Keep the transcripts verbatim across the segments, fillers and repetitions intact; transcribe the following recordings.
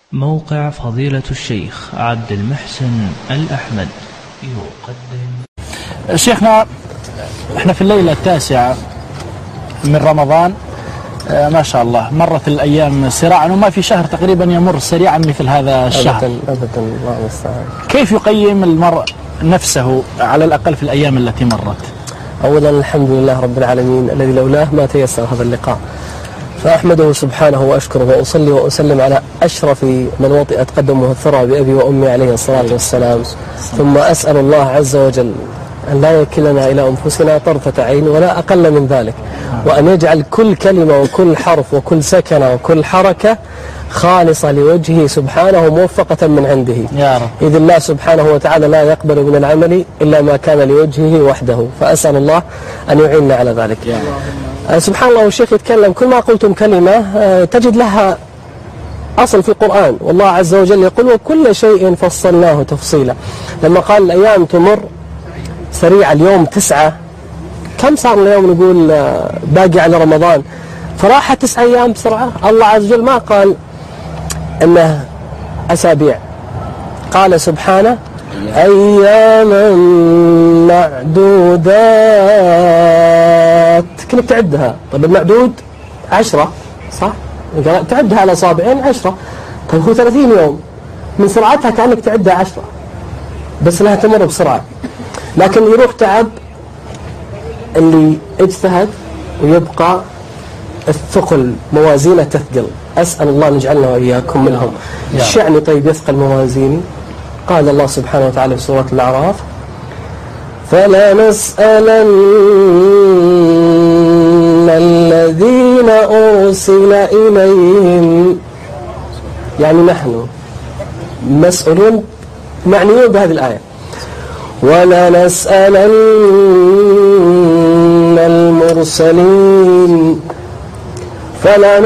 موقع فضيلة الشيخ عبد المحسن الأحمد يقدم. شيخنا، احنا في الليلة التاسعة من رمضان، آه ما شاء الله مرت الأيام سراعا، وما في شهر تقريبا يمر سريعا مثل هذا الشهر. أبدا أبدا الله المستعان. كيف يقيم المرء نفسه على الأقل في الأيام التي مرت؟ أولا الحمد لله رب العالمين الذي لولاه ما تيسر هذا اللقاء، فأحمده سبحانه وأشكره وأصلي وأسلم على أشرف من وطئت قدمه الثرى بأبي وأمي عليه الصلاة والسلام. ثم أسأل الله عز وجل أن لا يكلنا إلى أنفسنا طرفة عين ولا أقل من ذلك، وأن يجعل كل كلمة وكل حرف وكل سكنة وكل حركة خالصة لوجهه سبحانه موفقة من عنده يا رب. إذ الله سبحانه وتعالى لا يقبل من العمل إلا ما كان لوجهه وحده، فأسأل الله أن يعيننا على ذلك. آه سبحان الله. والشيخ يتكلم كل ما قلتم كلمة آه تجد لها أصل في القرآن، والله عز وجل يقول وكل شيء فصلناه تفصيلا. لما قال الأيام تمر سريع، اليوم تسعة، كم صار اليوم نقول آه باقي على رمضان، فراحت تسعة أيام بسرعة. الله عز وجل ما قال أنه أسابيع، قال سبحانه أياما معدودات، كنت تعدها. طيب المعدود عشرة صح؟ تعدها على أصابعين عشرة، طيب هو ثلاثين يوم، من سرعتها كأنك تعدها عشرة، بس لها تمر بسرعة. لكن يروح تعب اللي اجتهد ويبقى الثقل موازينه تثقل. أسأل الله أن يجعلنا وإياكم منهم. الشعني طيب يثقل موازيني. قال الله سبحانه وتعالى في سورة الأعراف فلا نسألن الذين أرسل إليهم، يعني نحن مسؤولون معنيون بهذه الآية. ولا نسألن المرسلين فلا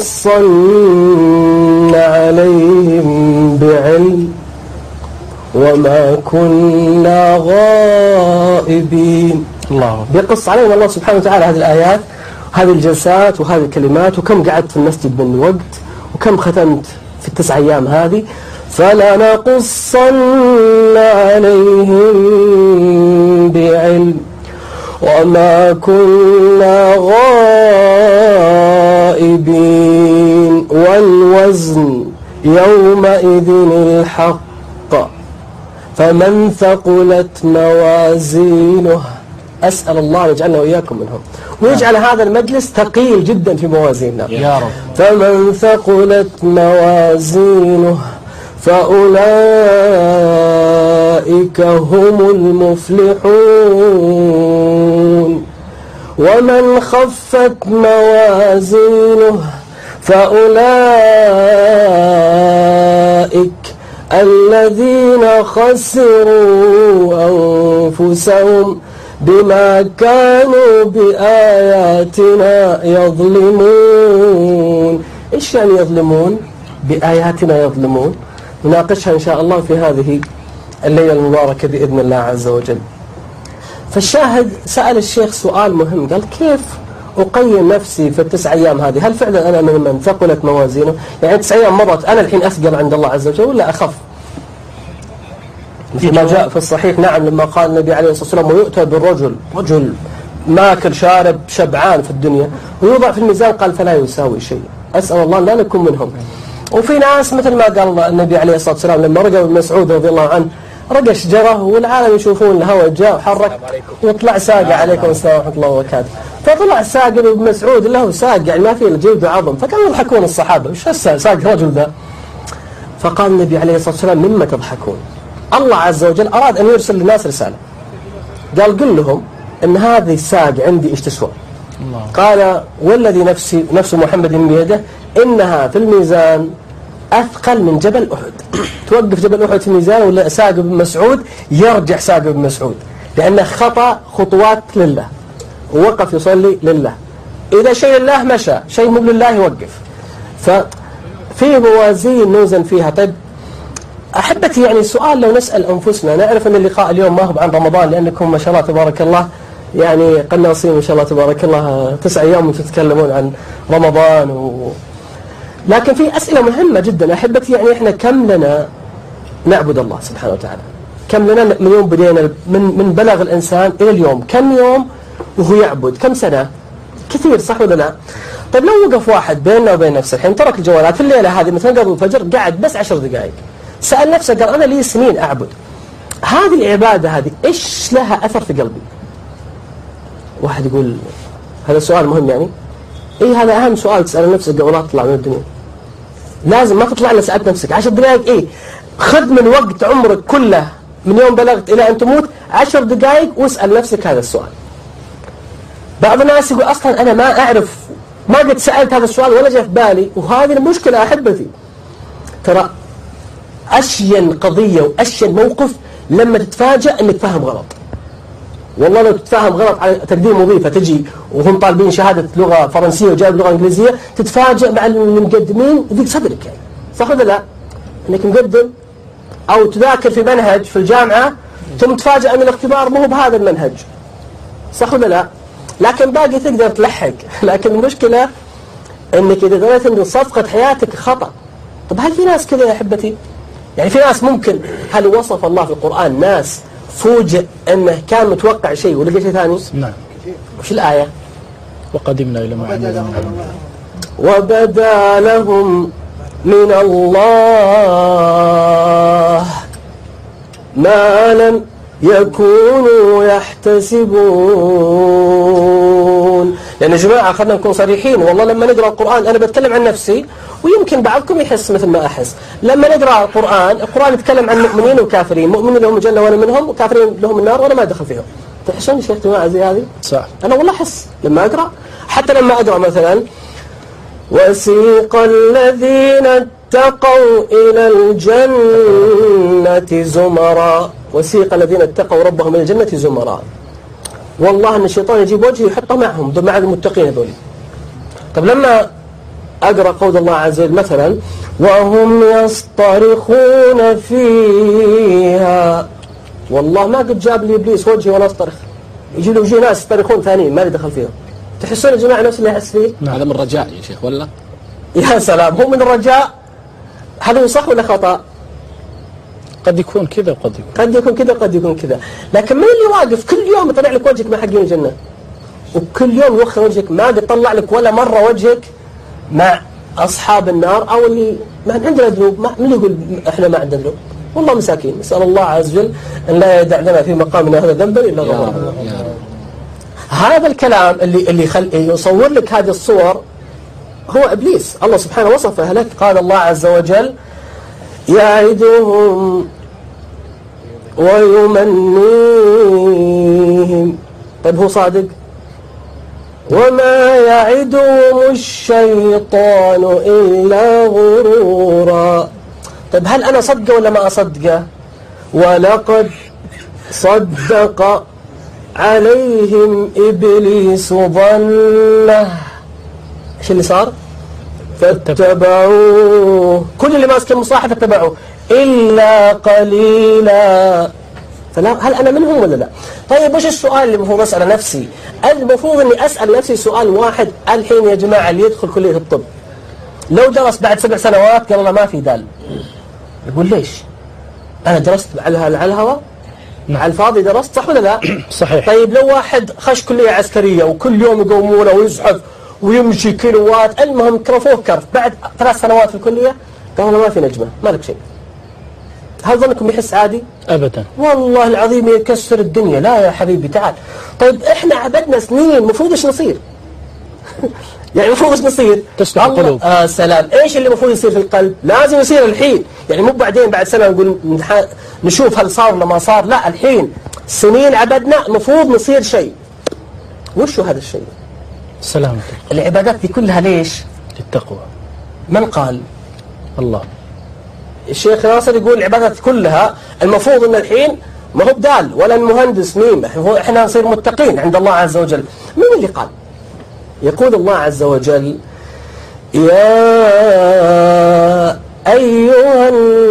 نقصن عليهم بعلم وما كنا غائبين. الله بيقص علينا الله سبحانه وتعالى هذه الآيات، هذه الجلسات وهذه الكلمات، وكم قعدت في المسجد من وقت، وكم ختمت في التسع أيام هذه. فلا نقصن عليهم بعلم وما كنا غائبين والوزن يومئذ الحق فمن ثقلت موازينه. أسأل الله أن يجعلنا وإياكم منهم، ويجعل هذا المجلس ثقيل جدا في موازيننا يا رب. فمن ثقلت موازينه فأولئك هم المفلحون ومن خفت موازينه فأولئك الذين خسروا أنفسهم بما كانوا بآياتنا يظلمون. إيش يعني يظلمون؟ بآياتنا يظلمون. نناقشها إن شاء الله في هذه الليلة المباركة بإذن الله عز وجل. فالشاهد سأل الشيخ سؤال مهم، قال كيف أقيم نفسي في التسع أيام هذه؟ هل فعلا أنا من من ثقلت موازينه؟ يعني تسع أيام مرت، أنا الحين أثقل عند الله عز وجل ولا أخف؟ مثل ما جاء في الصحيح، نعم، لما قال النبي عليه الصلاة والسلام ويؤتى بالرجل، رجل ماكل شارب شبعان في الدنيا، ويوضع في الميزان قال فلا يساوي شيء. أسأل الله لا نكون منهم. وفي ناس مثل ما قال النبي عليه الصلاة والسلام لما رقى ابن مسعود رضي الله عنه، رقى شجرة والعالم يشوفون الهواء جاء وحرك وطلع ساقع عليكم السلام ورحمة الله وبركاته، فطلع ساق ابن مسعود له ساق يعني ما فيه جلد وعظم، فكانوا يضحكون الصحابة، وش ساق رجل ذا؟ فقال النبي عليه الصلاة والسلام مما تضحكون؟ الله عز وجل أراد أن يرسل للناس رسالة، قال قل لهم إن هذه الساق عندي إيش تسوى؟ قال والذي نفسي نفس محمد بيده إنها في الميزان أثقل من جبل أحد. توقف جبل أحد في الميزان ولا ساق ابن مسعود يرجع ساق ابن مسعود، لأنه خطأ خطوات لله ووقف يصلي لله. إذا شيء لله مشى، شيء مو لله يوقف. ففي موازين نوزن فيها. طيب أحبتي، يعني سؤال لو نسأل أنفسنا، نعرف أن اللقاء اليوم ما هو عن رمضان لأنكم ما شاء الله تبارك الله يعني قناصين ما شاء الله تبارك الله تسع أيام تتكلمون عن رمضان و... لكن في أسئلة مهمة جدا أحبتي. يعني إحنا كم لنا نعبد الله سبحانه وتعالى؟ كم لنا من يوم بدينا من من بلغ الإنسان إلى اليوم كم يوم وهو يعبد؟ كم سنة؟ كثير صح ولا لا؟ طيب لو وقف واحد بيننا وبين نفسه الحين ترك الجوالات في الليلة هذه مثلا قبل الفجر قاعد بس عشر دقائق سأل نفسه قال أنا لي سنين أعبد هذه العبادة هذه إيش لها أثر في قلبي؟ واحد يقول هذا سؤال مهم يعني إيه هذا أهم سؤال تسأل نفسك قبل لا تطلع من الدنيا. لازم ما تطلع إلا سألت نفسك عشر دقائق. إيه خذ من وقت عمرك كله من يوم بلغت إلى أن تموت عشر دقائق واسأل نفسك هذا السؤال. بعض الناس يقول أصلا أنا ما أعرف ما قد سألت هذا السؤال ولا جاء في بالي. وهذه المشكلة أحبتي. ترى أشين قضية وأشين موقف لما تتفاجأ أنك فاهم غلط. والله لو تتفاهم غلط على تقديم وظيفة تجي وهم طالبين شهادة لغة فرنسية وجايب لغة إنجليزية تتفاجأ مع المقدمين يضيق صدرك يعني صح ولا لا؟ أنك مقدم أو تذاكر في منهج في الجامعة ثم تفاجأ أن الاختبار مو بهذا المنهج صح ولا لا؟ لكن باقي تقدر تلحق. لكن المشكلة أنك إذا قلت أن صفقة حياتك خطأ. طب هل في ناس كذا يا أحبتي؟ يعني في ناس ممكن هل وصف الله في القرآن ناس فوجئ أنه كان متوقع شيء ولقى شيء ثاني؟ نعم. وش الآية؟ وقدمنا إلى ما عملوا وبدا لهم من الله ما لم يكونوا يحتسبون. يعني يا جماعة خلنا نكون صريحين. والله لما نقرأ القرآن أنا بتكلم عن نفسي ويمكن بعضكم يحس مثل ما أحس. لما نقرأ القرآن القرآن يتكلم عن مؤمنين وكافرين. مؤمنين لهم الجنة وأنا منهم وكافرين لهم النار وأنا ما أدخل فيهم. تحسون يا شيخ جماعة زي هذه؟ صح. أنا والله أحس لما أقرأ حتى لما أقرأ مثلا وسيق الذين اتقوا إلى الجنة زمرا. وسيق الذين اتقوا ربهم إلى الجنة زمرا. والله أن الشيطان يجيب وجهه يحطه معهم مع المتقين هذول. طب لما أقرأ قول الله عز وجل مثلا وهم يصطرخون فيها. والله ما قد جاب لي إبليس وجهي ولا أصطرخ. يجي له وجه ناس يصطرخون ثانيين ما لي دخل فيهم. تحسون يا جماعة نفس اللي يحس فيه؟ هذا من الرجاء يا شيخ ولا؟ يا سلام هو من الرجاء. هذا صح ولا خطأ؟ قد يكون كذا وقد يكون قد يكون كذا قد يكون كذا. لكن من اللي واقف كل يوم يطلع لك وجهك مع حقين الجنة وكل يوم يوخر وجهك ما قد طلع لك ولا مرة وجهك مع أصحاب النار أو اللي ما عندنا ذنوب. من اللي يقول إحنا ما عندنا ذنوب؟ والله مساكين. نسأل الله عز وجل أن لا يدع لنا في مقامنا هذا ذنبا إلا غفر. هذا الكلام اللي اللي خل يصور لك هذه الصور هو إبليس. الله سبحانه وصفه لك. قال الله عز وجل يعدهم ويمنيهم. طيب هو صادق؟ وما يعدهم الشيطان إلا غرورا. طيب هل أنا صدقه ولا ما أصدقه؟ ولقد صدق عليهم إبليس ظنه. إيش اللي صار؟ فاتبعوه. كل اللي ماسك المصاحف اتبعوه إلا قليلا. فلا هل أنا منهم ولا لا؟ طيب وش السؤال اللي المفروض أسأل نفسي؟ المفروض أني أسأل نفسي سؤال واحد الحين يا جماعة اللي يدخل كلية الطب لو درس بعد سبع سنوات قال الله ما في دال يقول ليش؟ أنا درست على الهواء مع الفاضي درست صح ولا لا؟ صحيح. طيب لو واحد خش كلية عسكرية وكل يوم يقومونه ويزحف ويمشي كيلوات المهم كرفوه كرف بعد ثلاث سنوات في الكلية قال الله ما في نجمة ما لك شيء. هل ظنكم يحس عادي؟ أبدا. والله العظيم يكسر الدنيا. لا يا حبيبي تعال. طيب إحنا عبدنا سنين مفروض إيش نصير؟ يعني مفروض إيش نصير؟ تصلح القلوب. آه سلام. إيش اللي مفروض يصير في القلب؟ لازم يصير الحين. يعني مو بعدين بعد سنة نقول نشوف هل صار ولا ما صار. لا الحين سنين عبدنا مفروض نصير شيء. وشو هذا الشيء؟ سلامتك. العبادات دي كلها ليش؟ للتقوى. من قال؟ الله. الشيخ ناصر يقول العبادات كلها المفروض ان الحين ما هو بدال ولا المهندس ميم احنا نصير متقين عند الله عز وجل. من اللي قال؟ يقول الله عز وجل يا أيها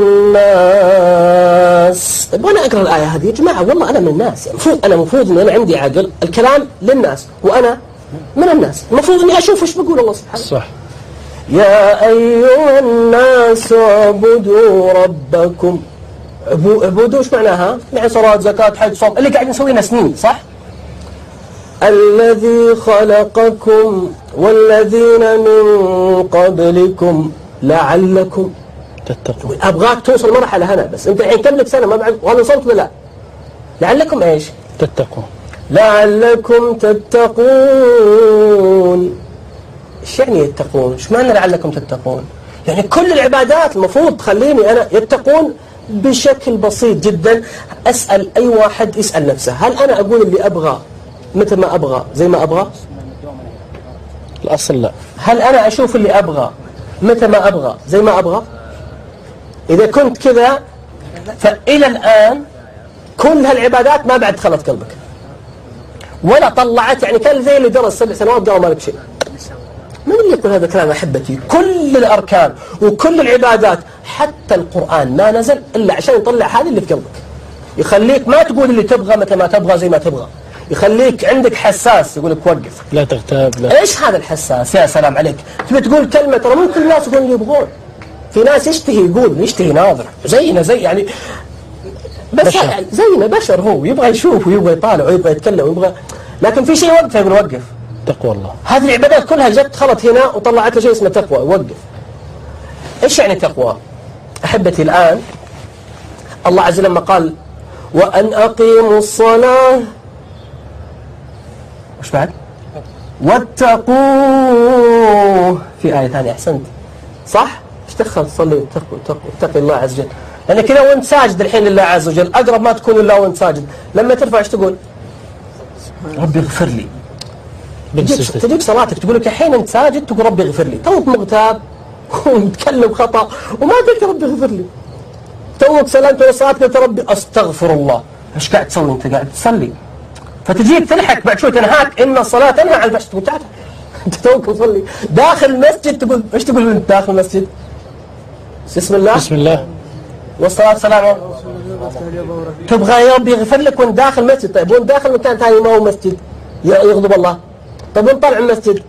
الناس. طيب وانا اقرا الايه هذه يا جماعه والله انا من الناس. يعني المفروض انا المفروض ان انا عندي عقل الكلام للناس وانا من الناس المفروض اني اشوف ايش بقول الله سبحانه. صح. يا أيها الناس اعبدوا ربكم. اعبدوا ايش معناها؟ يعني صلاة زكاة حج صوم اللي قاعد نسوينا سنين صح؟ الذي خلقكم والذين من قبلكم لعلكم تتقون. أبغاك توصل مرحلة هنا بس أنت الحين كم لك سنة ما بعد وهذا وصلت ولا لا؟ لعلكم إيش؟ تتقون. لعلكم تتقون. إيش يعني يتقون؟ إيش معنى لعلكم تتقون؟ يعني كل العبادات المفروض تخليني أنا يتقون بشكل بسيط جدا. أسأل أي واحد يسأل نفسه هل أنا أقول اللي أبغى متى ما أبغى زي ما أبغى؟ الأصل لا. هل أنا أشوف اللي أبغى متى ما أبغى زي ما أبغى؟ إذا كنت كذا فإلى الآن كل هالعبادات ما بعد دخلت قلبك ولا طلعت. يعني كان زي اللي درس سبع سنوات قال ما لك شيء. من اللي يقول هذا الكلام أحبتي؟ كل الأركان وكل العبادات حتى القرآن ما نزل إلا عشان يطلع هذا اللي في قلبك، يخليك ما تقول اللي تبغى متى ما تبغى زي ما تبغى، يخليك عندك حساس يقول لك وقف لا تغتاب. لا. ايش هذا الحساس؟ يا سلام عليك. تبي تقول كلمة ترى مو كل الناس يقولون اللي يبغون. في ناس يشتهي يقول يشتهي ناظر زينا زي يعني بس بشر. يعني زينا بشر، هو يبغى يشوف ويبغى يطالع ويبغى يتكلم ويبغى، لكن في شيء وقفه يقول وقف. تقوى الله. هذه العبادات كلها جت خلط هنا وطلعت له شيء اسمه تقوى. وقف. ايش يعني تقوى؟ احبتي الان الله عز وجل لما قال وان اقيموا الصلاه وش بعد؟ واتقوه. في آية ثانية أحسنت صح؟ ايش دخل تصلي تقوى تقوى اتقي الله عز وجل؟ لأن كذا وانت ساجد الحين لله عز وجل أقرب ما تكون إلا وانت ساجد. لما ترفع ايش تقول؟ ربي اغفر لي. تجيك صلاتك تقول لك الحين انت ساجد تقول ربي اغفر لي، توك مغتاب ومتكلم خطأ وما قلت ربي اغفر لي. توك سلمت ولا صلاتك قلت ربي استغفر الله. ايش قاعد تسوي انت؟ قاعد تصلي. فتجيك تلحق بعد شوي تنهاك ان الصلاه تنهى عن الفحش، تقول تعال انت توك مصلي داخل المسجد. تقول ايش تقول انت داخل المسجد؟ بسم الله بسم الله والصلاه والسلام. تبغى يا ربي يغفر لك وانت داخل المسجد. طيب وانت داخل مكان ثاني ما هو مسجد يغضب الله. طيب وانت طالع من المسجد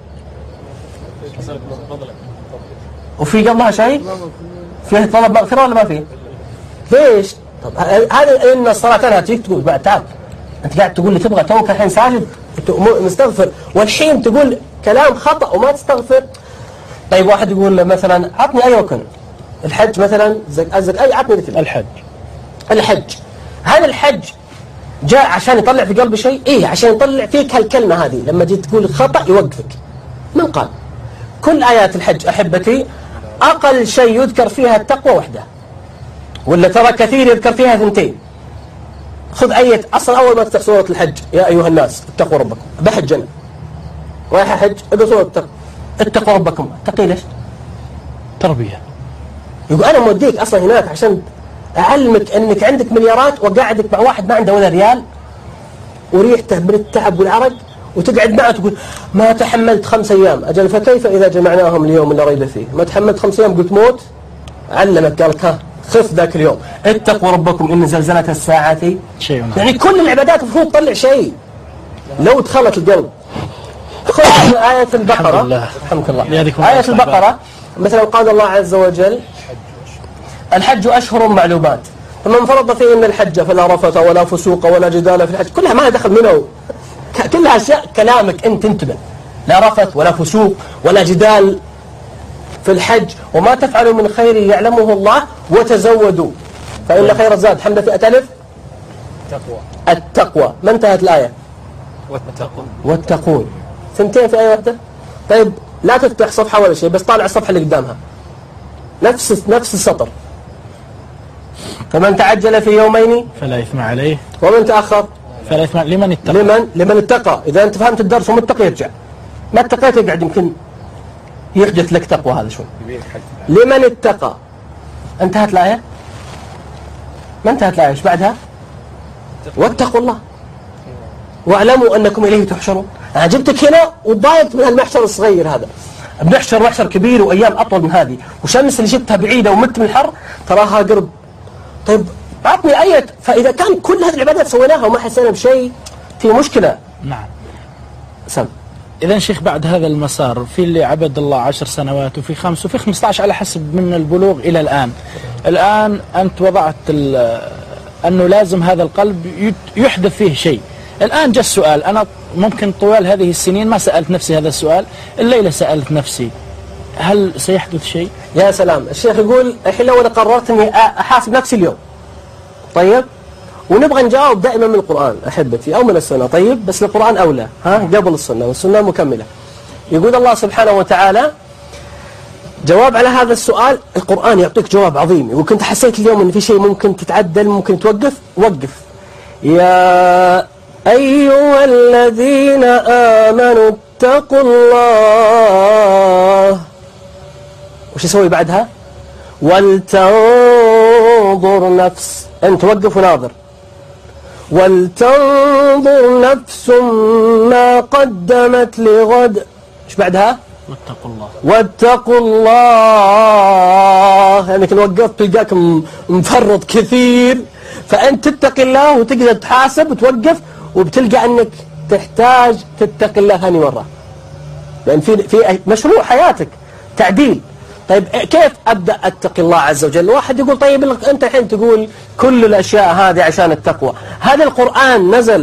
وفي قبلها شيء فيه طلب مغفره ولا ما فيه؟ ليش؟ طب هذا ان الصلاه تنهى تجيك تقول بعد تعال انت قاعد تقول لي تبغى توك الحين ساجد مستغفر والحين تقول كلام خطأ وما تستغفر. طيب واحد يقول مثلا عطني اي ركن الحج مثلا زك ازك اي عطني مثل الحج. الحج هذا الحج جاء عشان يطلع في قلبي شيء؟ ايه عشان يطلع فيك هالكلمه هذه. لما جيت تقول خطأ يوقفك. من قال؟ كل ايات الحج احبتي اقل شيء يذكر فيها التقوى وحده، ولا ترى كثير يذكر فيها ثنتين. خذ آية أصلا أول ما تفتح سورة الحج يا أيها الناس اتقوا ربكم. بحج أنا رايح أحج اقرأ سورة التقوى اتقوا ربكم. اتقي ليش؟ تربية. يقول أنا موديك أصلا هناك عشان أعلمك أنك عندك مليارات وقاعدك مع واحد ما عنده ولا ريال وريحته من التعب والعرق وتقعد معه تقول ما تحملت خمس أيام. أجل فكيف إذا جمعناهم اليوم لا ريب فيه؟ ما تحملت خمس أيام قلت موت. علمك قالك ها خف ذاك اليوم اتقوا ربكم إن زلزلة الساعة شيء. يعني كل العبادات المفروض تطلع شيء لو دخلت القلب. خذ آية البقرة رحمك الله. آية البقرة مثلا قال الله عز وجل الحج أشهر معلومات فمن فرض فيه إن الحج فلا رفث ولا فسوق ولا جدال في الحج. كلها ما دخل منه، كلها أشياء كلامك أنت انتبه. لا رفث ولا فسوق ولا جدال في الحج وما تفعلوا من خير يعلمه الله وتزودوا فإن خير الزاد حمد فئة ألف التقوى. التقوى ما انتهت الآية؟ واتقون. واتقون ثنتين في آية واحدة. طيب لا تفتح صفحة ولا شيء بس طالع الصفحة اللي قدامها نفس نفس السطر. فمن تعجل في يومين فلا إثم عليه ومن تأخر فلا إثم لمن اتقى. لمن لمن اتقى. إذا أنت فهمت الدرس ومتقي يرجع، ما اتقيت يقعد يمكن يحدث لك تقوى. هذا شوي لمن اتقى. انتهت الآية؟ ما انتهت الآية. ايش بعدها؟ واتقوا الله واعلموا أنكم إليه تحشرون. أنا جبتك هنا وضايقت من المحشر الصغير هذا. بنحشر محشر كبير وأيام أطول من هذه وشمس اللي شفتها بعيدة ومت من الحر تراها قرب. طيب أعطني آية. فإذا كان كل هذه العبادات سويناها وما حسينا بشيء في مشكلة. نعم. سم إذا شيخ بعد هذا المسار في اللي عبد الله عشر سنوات وفي خمس وفي خمسة عشر على حسب من البلوغ إلى الآن. الآن أنت وضعت أنه لازم هذا القلب يحدث فيه شيء. الآن جاء السؤال، أنا ممكن طوال هذه السنين ما سألت نفسي هذا السؤال، الليلة سألت نفسي هل سيحدث شيء؟ يا سلام. الشيخ يقول الحين لو أنا قررت أني أحاسب نفسي اليوم، طيب، ونبغى نجاوب دائما من القرآن أحبتي أو من السنة، طيب، بس القرآن أولى ها قبل السنة، والسنة مكملة. يقول الله سبحانه وتعالى جواب على هذا السؤال، القرآن يعطيك جواب عظيم. يقول كنت حسيت اليوم أن في شيء ممكن تتعدل، ممكن توقف، وقف. يا أيها الذين آمنوا اتقوا الله، وش يسوي بعدها؟ ولتنظر نفس، أنت وقف وناظر، ولتنظر نفس ما قدمت لغد، ايش بعدها؟ واتقوا الله. واتقوا الله، يعني كن وقفت تلقاك مفرط كثير، فأنت تتقي الله وتقدر تحاسب وتوقف، وبتلقى أنك تحتاج تتقي الله ثاني مرة، لأن في في مشروع حياتك تعديل. طيب كيف أبدأ أتقي الله عز وجل؟ واحد يقول طيب أنت الحين تقول كل الأشياء هذه عشان التقوى، هذا القرآن نزل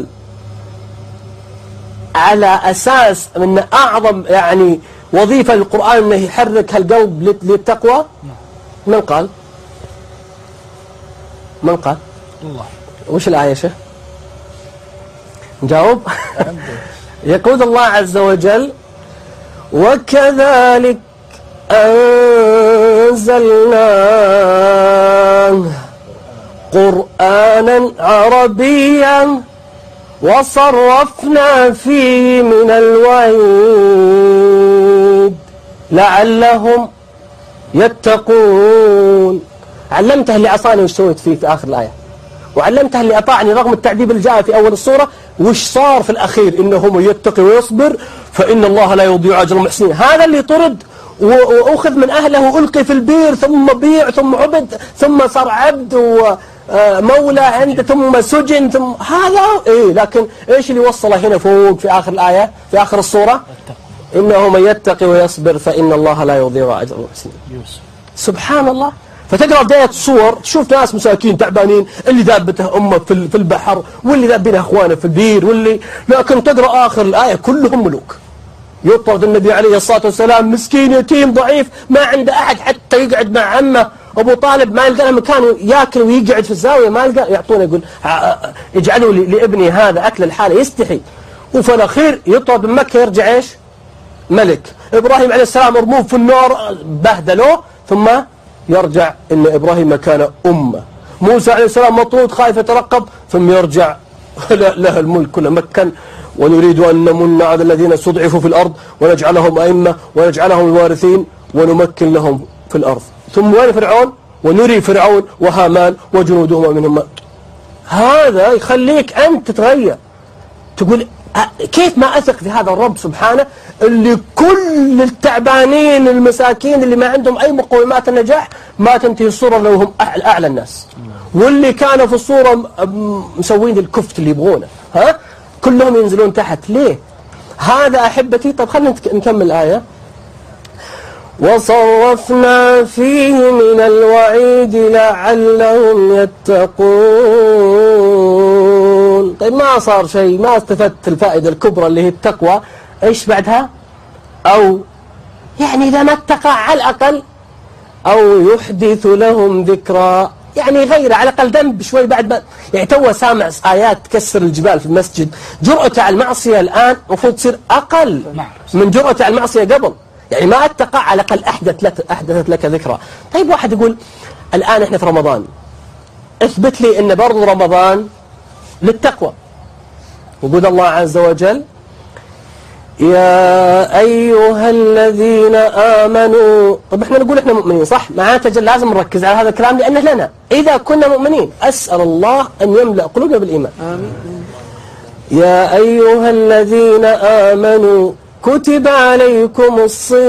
على أساس من أعظم يعني وظيفة للقرآن أنه يحرك القلب للتقوى. من قال؟ من قال؟ الله. وش الآية شيخ؟ نجاوب؟ يقول الله عز وجل وكذلك أنزلناه قرآنا عربيا وصرفنا فيه من الوعيد لعلهم يتقون. علمته اللي عصاني وش سويت فيه في آخر الآية، وعلمته اللي أطاعني رغم التعذيب اللي جاء في أول الصورة وش صار في الأخير، إنه من يتقي ويصبر فإن الله لا يضيع أجر المحسنين. هذا اللي طرد وأخذ من أهله وألقي في البير ثم بيع ثم عبد ثم صار عبد ومولى عنده ثم سجن ثم هذا إيه، لكن إيش اللي وصله هنا فوق في آخر الآية في آخر الصورة؟ إنه من يتقي ويصبر فإن الله لا يضيع أجر المحسنين. سبحان الله. فتقرأ بداية الصور تشوف ناس مساكين تعبانين، اللي ذابته أمه في البحر، واللي ذابينه أخوانه في البير، واللي لكن تقرأ آخر الآية كلهم ملوك. يطرد النبي عليه الصلاة والسلام مسكين يتيم ضعيف ما عنده أحد حتى يقعد مع عمه أبو طالب، ما يلقى له مكان يأكل ويقعد في الزاوية، ما يلقى، يعطونه يقول اجعلوا لابني هذا أكل الحالة، يستحي. وفي الأخير يطرد من مكة يرجع إيش؟ ملك. إبراهيم عليه السلام مرموم في النار بهدلوه ثم يرجع إن إبراهيم كان أمة. موسى عليه السلام مطرود خايف يترقب ثم يرجع له الملك كله مكن. ونريد أن نمن على الذين استضعفوا في الأرض ونجعلهم أئمة ونجعلهم الوارثين ونمكن لهم في الأرض. ثم وين فرعون؟ ونري فرعون وهامان وجنودهما منهم. هذا يخليك أنت تتغير، تقول كيف ما أثق في هذا الرب سبحانه اللي كل التعبانين المساكين اللي ما عندهم أي مقومات النجاح ما تنتهي الصورة لو هم أعلى الناس، واللي كانوا في الصورة مسوين الكفت اللي يبغونه ها كلهم ينزلون تحت. ليه هذا أحبتي؟ طب خلينا نكمل الآية. وصرفنا فيه من الوعيد لعلهم يتقون. طيب ما صار شيء، ما استفدت الفائدة الكبرى اللي هي التقوى. ايش بعدها؟ أو يعني إذا ما اتقى على الأقل أو يحدث لهم ذكرى، يعني غير على الأقل ذنب شوي بعد ما يعني تو سامع آيات تكسر الجبال في المسجد، جرأته على المعصية الآن المفروض تصير أقل من جرأته على المعصية قبل. يعني ما اتقى على الأقل أحدث لك أحدثت لك ذكرى. طيب واحد يقول الآن إحنا في رمضان، اثبت لي إن برضو رمضان للتقوى. يقول الله عز وجل يا أيها الذين آمنوا. طب احنا نقول احنا مؤمنين صح؟ معناته لازم نركز على هذا الكلام لأنه لنا إذا كنا مؤمنين. أسأل الله أن يملأ قلوبنا بالإيمان. آمين. يا أيها الذين آمنوا كتب عليكم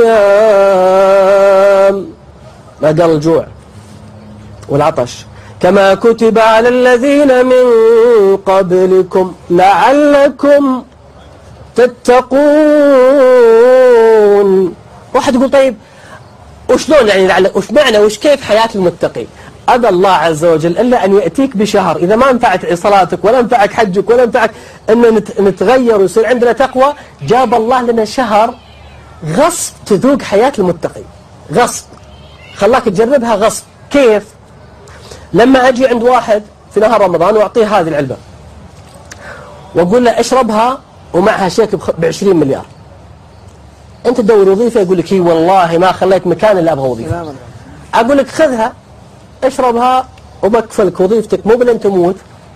الصيام، ما قال الجوع والعطش، كما كتب على الذين من قبلكم لعلكم تتقون. واحد يقول طيب وشلون يعني لعل وش معنى وش كيف حياة المتقي؟ أبى الله عز وجل إلا أن يأتيك بشهر إذا ما نفعت صلاتك ولا نفعك حجك ولا نفعك أن نتغير ويصير عندنا تقوى، جاب الله لنا شهر غصب تذوق حياة المتقي، غصب خلاك تجربها غصب. كيف؟ لما أجي عند واحد في نهار رمضان وأعطيه هذه العلبة وأقول له اشربها ومعها شيك بعشرين مليار، أنت تدور وظيفة يقول لك هي والله ما خليت مكان اللي أبغى وظيفة. أقول لك خذها اشربها وبكفلك وظيفتك، مو بلن تموت،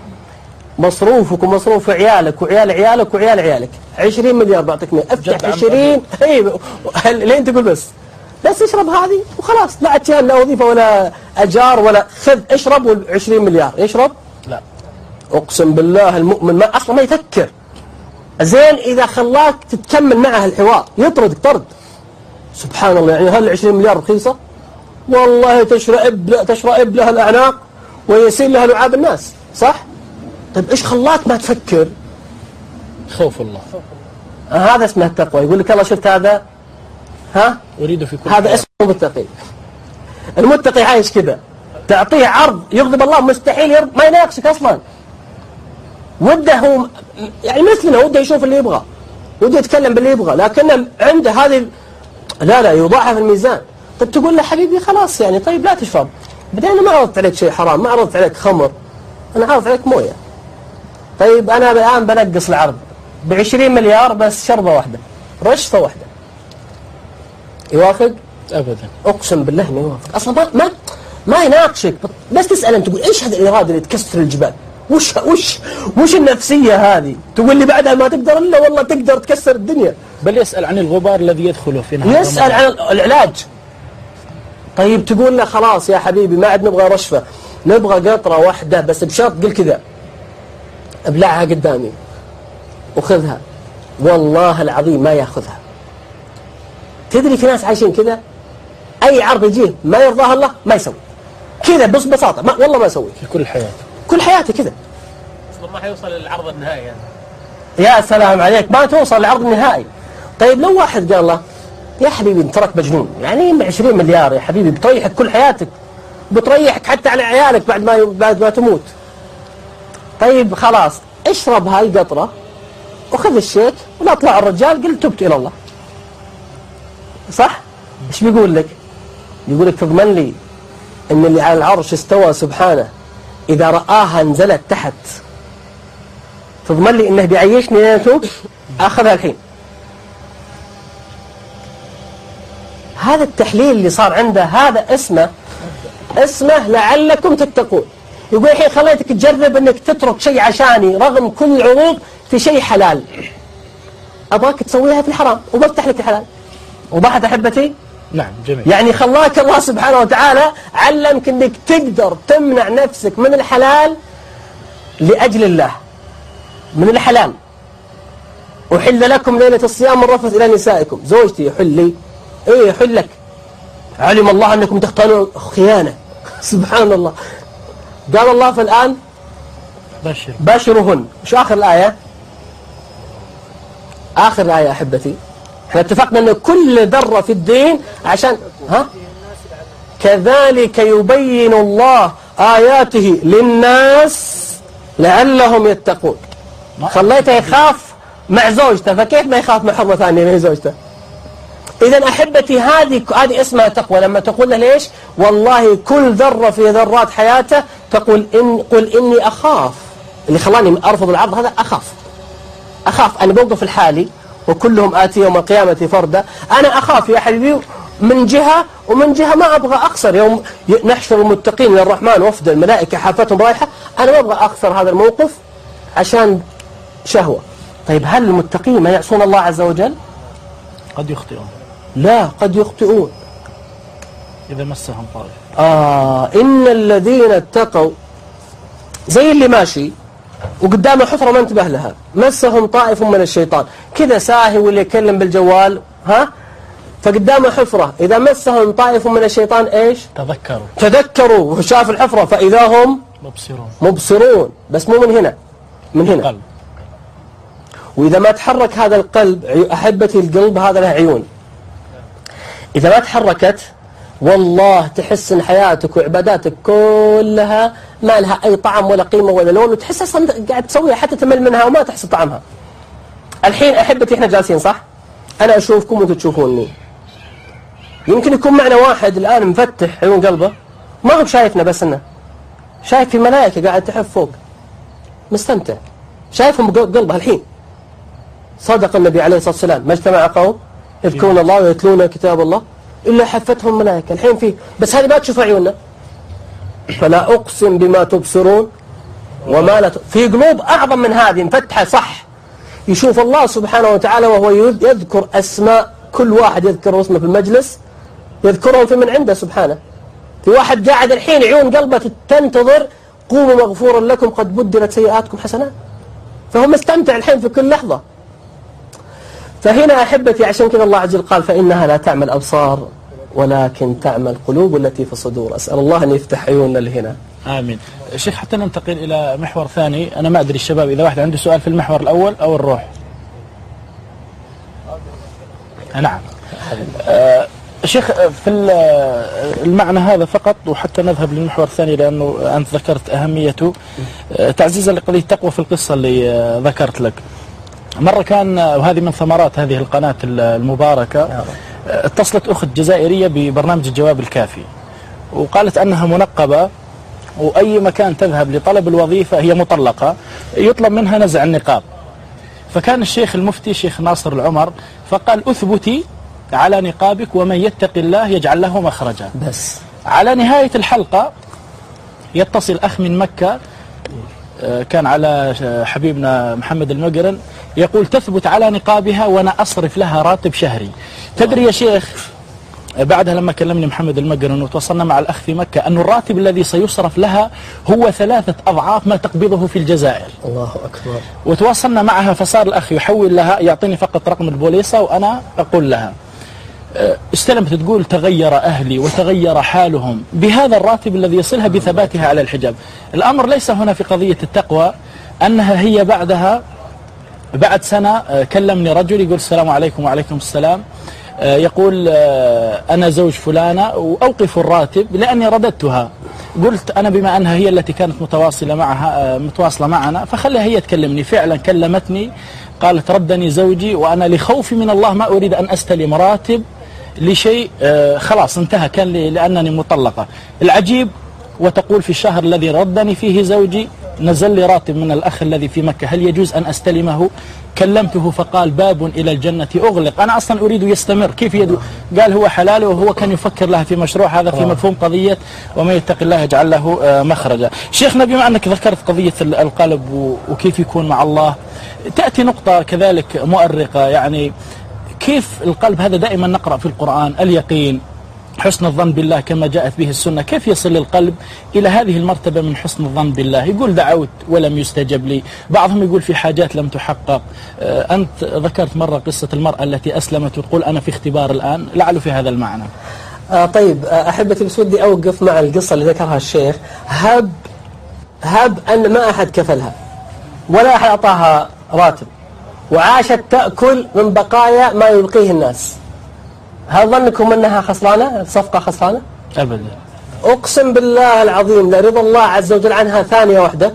مصروفك ومصروف عيالك وعيال عيالك وعيال عيالك. عشرين مليار بعطيك مية افتح عشرين اي لين تقول بس بس اشرب هذه وخلاص، لا عاد لا وظيفة ولا أجار ولا خذ اشرب والعشرين مليار يشرب. لا أقسم بالله المؤمن ما أصلا ما يفكر. زين إذا خلاك تتكمل معه الحوار يطردك طرد. سبحان الله، يعني هل عشرين مليار رخيصة؟ والله تشرئب تشرئب لها الأعناق ويسير لها لعاب الناس، صح؟ طيب إيش خلاك ما تفكر؟ خوف الله. آه هذا اسمه التقوى. يقول لك الله شفت هذا ها؟ أريد في كل هذا حياة. اسمه المتقي. المتقي عايش كذا، تعطيه عرض يغضب الله مستحيل يرضى، ما يناقشك أصلا. وده هو يعني مثلنا، وده يشوف اللي يبغى، وده يتكلم باللي يبغى، لكن عنده هذه لا لا يوضعها في الميزان. طيب تقول له حبيبي خلاص يعني طيب لا تشرب، بعدين أنا ما عرضت عليك شيء حرام، ما عرضت عليك خمر، أنا عرضت عليك موية. طيب أنا الآن بنقص العرض بعشرين مليار بس شربة واحدة، رشفة واحدة، يوافق؟ أبدا. أقسم بالله ما يوافق أصلا. ما ما, ما يناقشك، بس تسأل أنت تقول إيش هذا الإرادة اللي تكسر الجبال؟ وش وش وش النفسية هذه؟ تقول لي بعدها ما تقدر إلا والله تقدر تكسر الدنيا. بل يسأل عن الغبار الذي يدخله في نهار يسأل عن العلاج. طيب تقول له خلاص يا حبيبي ما عاد نبغى رشفة، نبغى قطرة واحدة بس بشرط قل كذا ابلعها قدامي وخذها، والله العظيم ما ياخذها. تدري في ناس عايشين كذا، أي عرض يجيه ما يرضاه الله ما يسوي كذا، بس ببساطة ما والله ما يسوي في كل حياته، كل حياته كذا. أصلا ما حيوصل للعرض النهائي يعني. يا سلام عليك، ما توصل للعرض النهائي. طيب لو واحد قال له يا حبيبي انت تراك مجنون، يعني عشرين مليار يا حبيبي بتريحك كل حياتك، بتريحك حتى على عيالك بعد ما بعد ما تموت. طيب خلاص اشرب هاي القطرة وخذ الشيك ولا اطلع الرجال قل تبت إلى الله، صح؟ ايش بيقول لك؟ يقول لك تضمن لي ان اللي على العرش استوى سبحانه اذا رآها نزلت تحت، تضمن لي انه بيعيشني لين اتوب؟ اخذها الحين. هذا التحليل اللي صار عنده هذا اسمه اسمه لعلكم تتقون. يقول الحين خليتك تجرب انك تترك شيء عشاني رغم كل العروض في شيء حلال، ابغاك تسويها في الحرام وبفتح لك الحلال. وضحت احبتي؟ نعم جميل. يعني خلاك الله سبحانه وتعالى علمك انك تقدر تمنع نفسك من الحلال لاجل الله، من الحلال. أحل لكم ليلة الصيام الرفث إلى نسائكم. زوجتي يحل لي، إيه يحل لك، علم الله أنكم تختانون خيانة. سبحان الله. قال الله فالآن بشر باشرهن. شو آخر الآية؟ آخر الآية أحبتي احنا اتفقنا أن كل ذرة في الدين عشان ها كذلك يبين الله آياته للناس لعلهم يتقون. خليته يخاف مع زوجته، فكيف ما يخاف مع حرة ثانية من زوجته؟ إذا أحبتي هذه هذه اسمها تقوى. لما تقول له ليش؟ والله كل ذرة في ذرات حياته تقول إن قل إني أخاف. اللي خلاني أرفض العرض هذا أخاف أخاف أنا بوقف الحالي وكلهم آتي يوم القيامة فردا. أنا أخاف يا حبيبي من جهة، ومن جهة ما أبغى أخسر. يوم نحشر المتقين للرحمن وفد الملائكة حافتهم رايحة، أنا ما أبغى أخسر هذا الموقف عشان شهوة. طيب هل المتقين ما يعصون الله عز وجل؟ قد يخطئون. لا، قد يخطئون إذا مسهم طائف. آه إن الذين اتقوا زي اللي ماشي وقدامه حفرة ما انتبه لها، مسهم طائف من الشيطان، كذا ساهي واللي يكلم بالجوال ها، فقدامه حفرة، إذا مسهم طائف من الشيطان إيش؟ تذكروا تذكروا وشاف الحفرة فإذا هم مبصرون مبصرون، بس مو من هنا، من هنا. قلب. وإذا ما تحرك هذا القلب، أحبتي القلب هذا له عيون، إذا ما تحركت والله تحس أن حياتك وعباداتك كلها ما لها أي طعم ولا قيمة ولا لون، وتحس أصلا قاعد تسويها حتى تمل منها وما تحس طعمها. الحين أحبتي إحنا جالسين صح؟ أنا أشوفكم وأنتم تشوفوني. يمكن يكون معنا واحد الآن مفتح عيون قلبه ما هو شايفنا، بس إنه شايف في ملائكة قاعد تحف فوق مستمتع، شايفهم بقلبه. الحين صدق النبي عليه الصلاة والسلام ما اجتمع قوم يذكرون الله ويتلون كتاب الله إلا حفتهم ملائكة. الحين فيه، بس هذه ما تشوف عيوننا. فلا أقسم بما تبصرون وما لا ت... في قلوب أعظم من هذه مفتحة صح، يشوف الله سبحانه وتعالى وهو يذكر أسماء كل واحد يذكر اسمه في المجلس، يذكرهم في من عنده سبحانه. في واحد قاعد الحين عيون قلبه تنتظر قوموا مغفورا لكم قد بدلت سيئاتكم حسنات، فهو مستمتع الحين في كل لحظة. فهنا أحبتي عشان كذا الله عز وجل قال فإنها لا تعمل أبصار ولكن تعمل قلوب التي في الصدور. أسأل الله أن يفتح عيوننا لهنا. آمين. شيخ حتى ننتقل إلى محور ثاني، أنا ما أدري الشباب إذا واحد عنده سؤال في المحور الأول أو الروح. نعم. آه شيخ في المعنى هذا فقط، وحتى نذهب للمحور الثاني لأنه أنت ذكرت أهميته تعزيزا لقضية التقوى في القصة اللي ذكرت لك. مرة كان، وهذه من ثمرات هذه القناة المباركة، اتصلت أخت جزائرية ببرنامج الجواب الكافي وقالت أنها منقبة وأي مكان تذهب لطلب الوظيفة هي مطلقة يطلب منها نزع النقاب. فكان الشيخ المفتي شيخ ناصر العمر فقال أثبتي على نقابك ومن يتق الله يجعل له مخرجا. بس على نهاية الحلقة يتصل أخ من مكة كان على حبيبنا محمد المقرن يقول تثبت على نقابها وأنا أصرف لها راتب شهري. تدري يا شيخ بعدها لما كلمني محمد المقرن وتواصلنا مع الأخ في مكة أن الراتب الذي سيصرف لها هو ثلاثة أضعاف ما تقبضه في الجزائر. الله أكبر. وتواصلنا معها فصار الأخ يحول لها يعطيني فقط رقم البوليصة وأنا أقول لها استلمت تقول تغير أهلي وتغير حالهم بهذا الراتب الذي يصلها بثباتها على الحجاب. الأمر ليس هنا في قضية التقوى، أنها هي بعدها بعد سنة كلمني رجل يقول السلام عليكم وعليكم السلام، يقول أنا زوج فلانة وأوقف الراتب لأني رددتها. قلت أنا بما أنها هي التي كانت متواصلة معها متواصلة معنا فخليها هي تكلمني. فعلا كلمتني قالت ردني زوجي وأنا لخوفي من الله ما أريد أن أستلم راتب لشيء خلاص انتهى كان لي لأنني مطلقة. العجيب وتقول في الشهر الذي ردني فيه زوجي نزل لي راتب من الأخ الذي في مكة، هل يجوز أن أستلمه؟ كلمته فقال باب إلى الجنة أغلق. أنا أصلا أريد يستمر، كيف يدو؟ قال هو حلال وهو كان يفكر لها في مشروع. هذا في مفهوم قضية وما يتق الله يجعل له مخرجا. شيخنا بما أنك ذكرت قضية القلب وكيف يكون مع الله، تأتي نقطة كذلك مؤرقة، يعني كيف القلب هذا دائما نقرأ في القرآن اليقين حسن الظن بالله كما جاءت به السنة، كيف يصل القلب إلى هذه المرتبة من حسن الظن بالله؟ يقول دعوت ولم يستجب لي، بعضهم يقول في حاجات لم تحقق. أنت ذكرت مرة قصة المرأة التي أسلمت وتقول أنا في اختبار الآن، لعله في هذا المعنى. آه طيب أحبتي بس ودي أوقف مع القصة اللي ذكرها الشيخ. هب هب أن ما أحد كفلها ولا أحد أعطاها راتب وعاشت تأكل من بقايا ما يلقيه الناس، هل ظنكم أنها خسرانة؟ الصفقة خسرانة؟ أبدا. أقسم بالله العظيم لرضا الله عز وجل عنها ثانية واحدة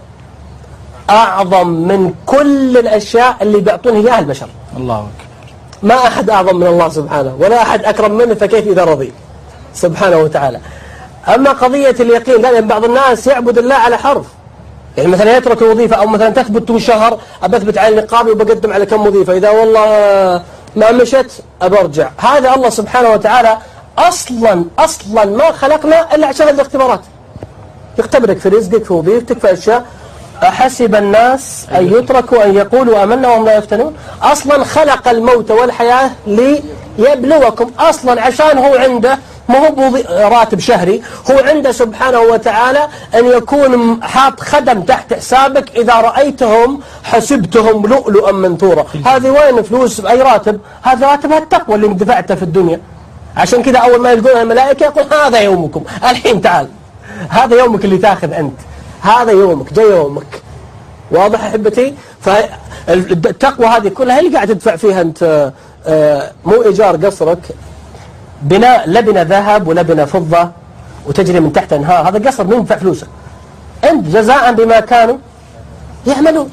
أعظم من كل الأشياء اللي بيعطونه إياها البشر. الله أكبر. ما أحد أعظم من الله سبحانه ولا أحد أكرم منه، فكيف إذا رضي سبحانه وتعالى. أما قضية اليقين، لأن بعض الناس يعبد الله على حرف، يعني مثلا يترك الوظيفة أو مثلا تثبت طول شهر أبثبت على نقابي وبقدم على كم وظيفة، إذا والله ما مشت أبرجع. هذا الله سبحانه وتعالى أصلا أصلا ما خلقنا إلا عشان الاختبارات، يختبرك في رزقك في وظيفتك في أشياء. أحسب الناس أن يتركوا أن يقولوا آمنا وهم لا يفتنون. أصلا خلق الموت والحياة ليبلوكم، أصلا عشان هو عنده ما هو راتب شهري، هو عنده سبحانه وتعالى أن يكون حاط خدم تحت حسابك إذا رأيتهم حسبتهم لؤلؤا منثورا. هذه وين فلوس بأي راتب؟ هذا راتب التقوى اللي دفعته في الدنيا. عشان كذا أول ما يلقونها الملائكة يقول هذا يومكم الحين، تعال هذا يومك اللي تاخذ أنت، هذا يومك جاي يومك. واضح أحبتي؟ التقوى هذه كلها اللي قاعد تدفع فيها أنت مو إيجار قصرك، بناء لبنة ذهب ولبنة فضة وتجري من تحت انهار، هذا قصر مين يدفع فلوسه؟ أنت جزاء بما كانوا يعملون.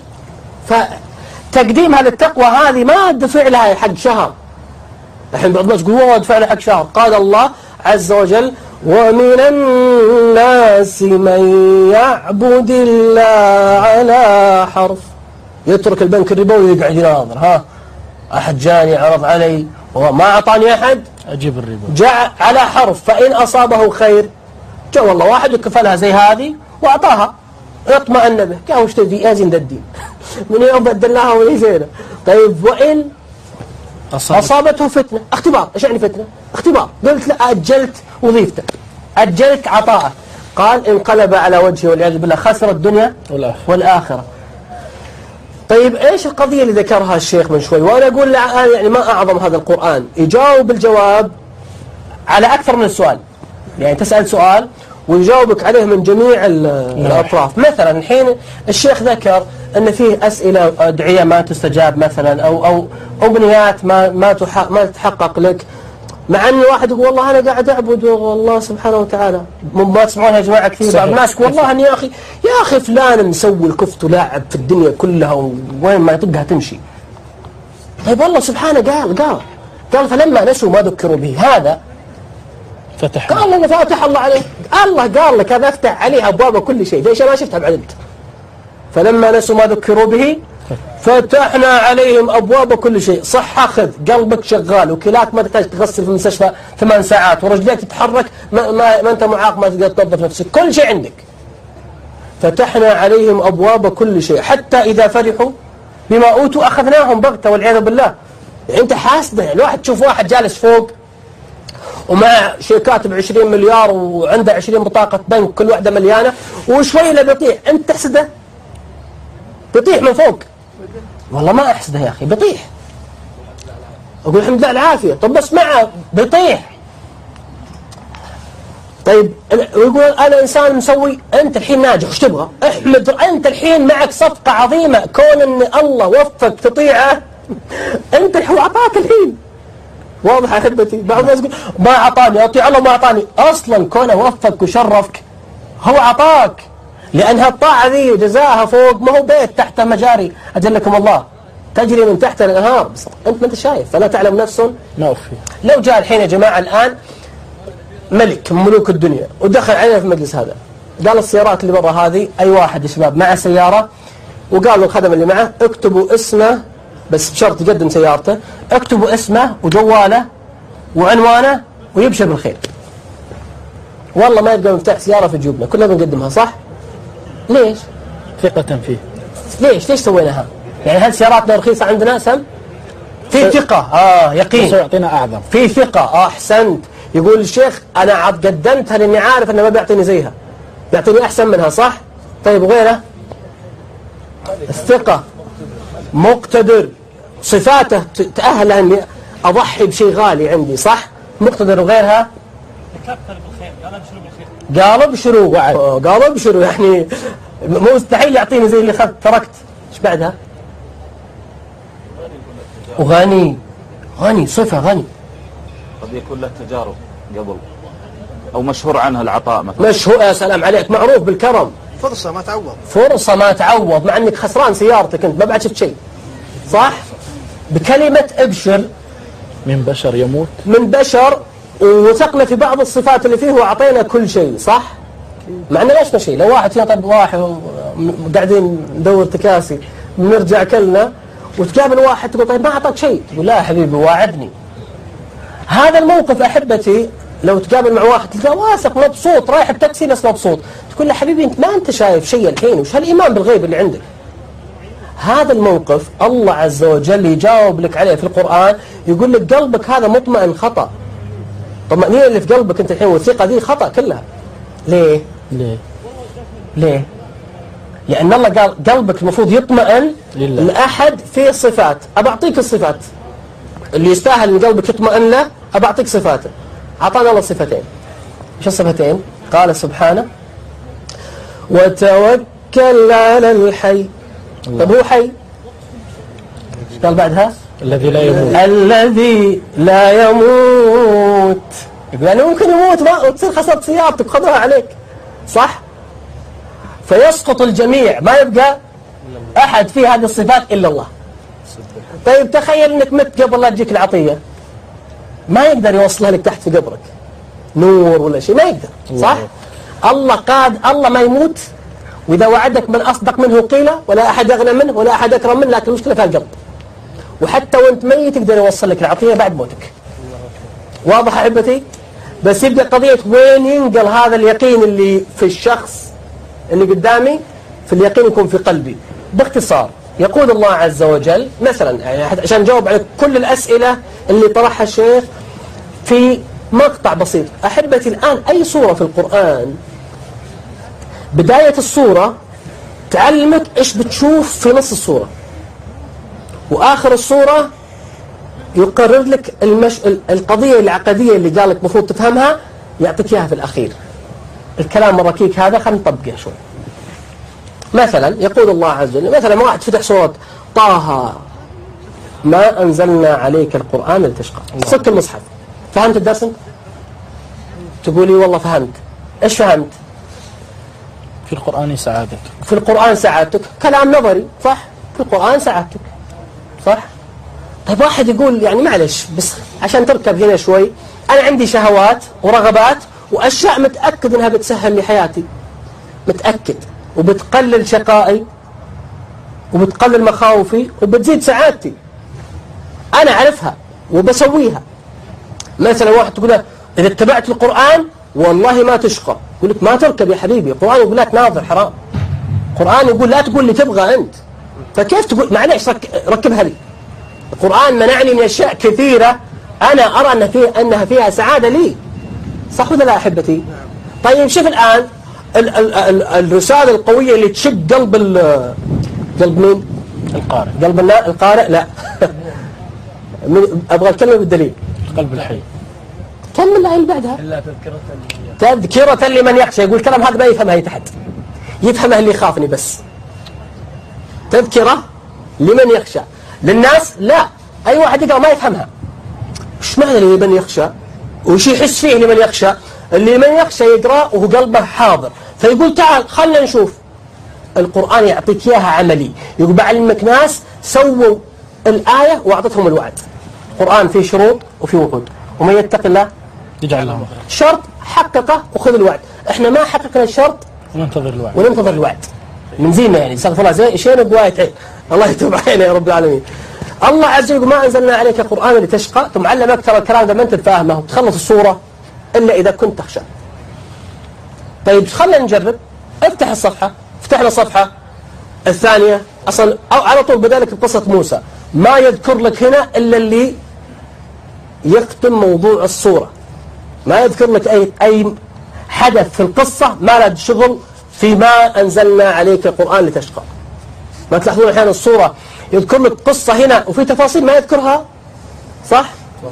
فتقديم هذه التقوى هذه ما دفع لها حق شهر. الحين بعض الناس يقول والله دفع لها حق شهر. قال الله عز وجل ومن الناس من يعبد الله على حرف، يترك البنك الربوي ويقعد يناظر، ها أحد جاني عرض علي وما أعطاني أحد أجيب الربا، جاء على حرف فإن أصابه خير جاء والله واحد وكفلها زي هذه وأعطاها اطمأن به، قال وش تدري أزين ذا الدين من يوم بدلناها وهي زينة. طيب وإن أصابته فتنة، اختبار. إيش يعني فتنة؟ اختبار. قلت له أجلت وظيفته، أجلت عطاءه، قال انقلب على وجهه والعياذ بالله، خسر الدنيا والآخرة. والآخرة. طيب إيش القضية اللي ذكرها الشيخ من شوي؟ وأنا أقول يعني ما أعظم هذا القرآن يجاوب الجواب على أكثر من السؤال. يعني تسأل سؤال ويجاوبك عليه من جميع الأطراف. مثلا الحين الشيخ ذكر أن فيه أسئلة أدعية ما تستجاب مثلا، أو أو أمنيات ما ما ما تحقق لك، مع أن الواحد يقول والله أنا قاعد أعبد الله سبحانه وتعالى. ما تسمعونها يا جماعة كثير بعض الناس يقول والله أن يا أخي يا أخي فلان مسوي الكفت ولاعب في الدنيا كلها وين ما يطقها تمشي. طيب والله سبحانه قال قال قال فلما نسوا ما ذكروا به هذا فتح قال لنا فاتح الله عليه. الله قال لك هذا افتح عليه أبواب كل شيء، ليش ما شفتها بعد أنت؟ فلما نسوا ما ذكروا به فتحنا عليهم أبواب كل شيء. صح أخذ قلبك شغال وكلاك ما تحتاج تغسل في المستشفى ثمان ساعات ورجليك تتحرك ما, ما, ما أنت معاق ما تقدر تنظف نفسك، كل شيء عندك. فتحنا عليهم أبواب كل شيء حتى إذا فرحوا بما أوتوا أخذناهم بغتة والعياذ بالله. يعني أنت حاسبه، الواحد تشوف واحد جالس فوق ومع شيكات بعشرين مليار وعنده عشرين بطاقة بنك كل واحدة مليانة وشوي لا بيطيح، أنت تحسده؟ بيطيح من فوق. والله ما أحسده يا أخي، بيطيح. أقول الحمد لله العافية. طب بس معه بيطيح. طيب ويقول أنا إنسان مسوي. أنت الحين ناجح وش تبغى؟ احمد، أنت الحين معك صفقة عظيمة، كون أن الله وفق تطيعه أنت هو أعطاك الحين. واضح يا أحبتي؟ بعض الناس يقول ما أعطاني، أطيع الله ما أعطاني. أصلا كونه وفقك وشرفك هو أعطاك، لأن هالطاعة ذي وجزاها فوق ما هو بيت تحت مجاري أجلكم الله تجري من تحت الأنهار، بس أنت ما أنت شايف. فلا تعلم نفس ما أوفي. لو جاء الحين يا جماعة الآن ملك من ملوك الدنيا ودخل علينا في المجلس هذا، قال السيارات اللي برا هذه أي واحد يا شباب مع سيارة، وقالوا الخدم اللي معه اكتبوا اسمه بس بشرط يقدم سيارته، اكتبوا اسمه وجواله وعنوانه ويبشر بالخير. والله ما يبقى مفتاح سيارة في جيوبنا، كلنا بنقدمها صح؟ ليش؟ ثقة فيه. ليش؟ ليش سويناها؟ يعني هل سياراتنا رخيصة عندنا سم؟ في ثقة، آه يقين. بس يعطينا أعظم. في ثقة، آه أحسنت. يقول الشيخ أنا عاد قدمتها لأني عارف أنه ما بيعطيني زيها، بيعطيني أحسن منها صح؟ طيب وغيره؟ الثقة، مقتدر، صفاته تأهله أني أضحي بشيء غالي عندي صح؟ مقتدر. وغيرها؟ قالوا بشروا قالوا بشروا يعني مستحيل يعطيني زي اللي خذت تركت. ايش بعدها؟ وغني، غني صفة غني. قد يكون له تجارب قبل أو مشهور عنها العطاء مثلا. مشهور، يا سلام عليك، معروف بالكرم. فرصة ما تعوض. فرصة ما تعوض، مع أنك خسران سيارتك أنت ما بعد شفت شيء صح؟ بكلمة ابشر من بشر يموت، من بشر، وثقنا في بعض الصفات اللي فيه وأعطينا كل شيء صح؟ مع أنه ليش شيء. لو واحد فينا طيب واحد قاعدين ندور تكاسي بنرجع كلنا وتقابل واحد تقول طيب ما أعطاك شيء، تقول لا يا حبيبي واعدني. هذا الموقف أحبتي لو تقابل مع واحد تلقاه واثق مبسوط رايح بتاكسي بس مبسوط، تقول له حبيبي أنت ما أنت شايف شيء الحين، وش هالإيمان بالغيب اللي عندك؟ هذا الموقف الله عز وجل يجاوب لك عليه في القرآن، يقول لك قلبك هذا مطمئن خطأ. طمأنينة اللي في قلبك أنت الحين والثقة دي خطأ كلها. ليه؟ ليه؟ ليه؟ لأن الله قال قلبك المفروض يطمئن لله. لأحد في صفات. أبى أعطيك الصفات اللي يستاهل أن قلبك يطمئن له، أبى أعطيك صفاته. أعطانا الله صفتين. إيش الصفتين؟ قال سبحانه وتوكل على الحي. طب هو حي قال بعدها الذي لا يموت. الذي لا يموت. يقول يعني ممكن يموت ما وتصير خسرت سيارتك خذها عليك، صح؟ فيسقط الجميع، ما يبقى أحد في هذه الصفات إلا الله. طيب تخيل أنك مت قبل لا تجيك العطية، ما يقدر يوصلها لك تحت في قبرك نور ولا شيء، ما يقدر، صح؟ الله قاد الله ما يموت، وإذا وعدك من أصدق منه قيلة، ولا أحد أغنى منه ولا أحد أكرم منه، لكن المشكلة في القلب. وحتى وانت ميت يقدر يوصل لك العطية بعد موتك. واضح أحبتي؟ بس يبقى قضية وين ينقل هذا اليقين اللي في الشخص اللي قدامي، في اليقين يكون في قلبي. باختصار يقول الله عز وجل مثلا، يعني عشان نجاوب على كل الأسئلة اللي طرحها الشيخ في مقطع بسيط. أحبتي الآن أي سورة في القرآن بداية السورة تعلمك إيش بتشوف في نص السورة، وآخر السورة يقرر لك المش... القضية العقدية اللي قالك مفروض تفهمها، يعطيك إياها في الأخير. الكلام الركيك هذا خلينا نطبقه شوي. مثلا يقول الله عز وجل، مثلا واحد فتح سورة طه ما أنزلنا عليك القرآن لتشقى، صك المصحف، فهمت الدرس انت؟ تقولي والله فهمت. إيش فهمت؟ في القرآن سعادتك. في القرآن سعادتك، كلام نظري، صح؟ في القرآن سعادتك، صح؟ طيب واحد يقول يعني معلش بس عشان تركب هنا شوي، أنا عندي شهوات ورغبات وأشياء متأكد أنها بتسهل لي حياتي، متأكد، وبتقلل شقائي وبتقلل مخاوفي وبتزيد سعادتي، أنا أعرفها وبسويها. مثلا واحد تقول له إذا اتبعت القرآن والله ما تشقى، يقول لك ما تركب يا حبيبي، القرآن يقول لا تناظر حرام، القرآن يقول لا تقول اللي تبغى أنت، فكيف تقول معلش ركبها لي؟ القرآن منعني من أشياء كثيرة أنا أرى أن فيها أنها فيها سعادة لي، صح ولا لا أحبتي؟ طيب شوف الآن ال ال ال الرسالة القوية اللي تشق قلب قلب مين؟ القارئ. قلب القارئ؟ لا أبغى الكلمة بالدليل. قلب الحي. كمل الآية اللي بعدها. إلا تذكرة تذكرة لمن يخشى. يقول الكلام هذا ما يفهمها أي أحد، يفهمها اللي يخافني بس. تذكرة لمن يخشى، للناس لا، أي واحد يقرأ ما يفهمها. إيش معنى لمن يخشى؟ وش يحس فيه لمن يخشى؟ اللي من يخشى يقرأ وهو قلبه حاضر، فيقول تعال خلنا نشوف. القرآن يعطيك إياها عملي، يقول بعلمك ناس سووا الآية وأعطتهم الوعد. القرآن فيه شروط وفيه وعود، ومن يتق الله يجعل له شرط حققه وخذ الوعد. احنا ما حققنا الشرط وننتظر الوعد وننتظر الوعد من زينا، يعني استغفر الله زي شيء بواية عين، الله يتوب علينا يا رب العالمين. الله عز وجل ما أنزلنا عليك قرآن لتشقى، ثم علمك ترى الكلام ده ما أنت فاهمه وتخلص الصورة إلا إذا كنت تخشى. طيب خلنا نجرب. افتح الصفحة، افتح لنا الصفحة الثانية. أصلا أو على طول بدالك بقصة موسى، ما يذكر لك هنا إلا اللي يختم موضوع الصورة، ما يذكر لك أي أي حدث في القصة ما له شغل فيما أنزلنا عليك القرآن لتشقى. ما تلاحظون أحيانا الصورة يذكر لك قصة هنا وفي تفاصيل ما يذكرها، صح؟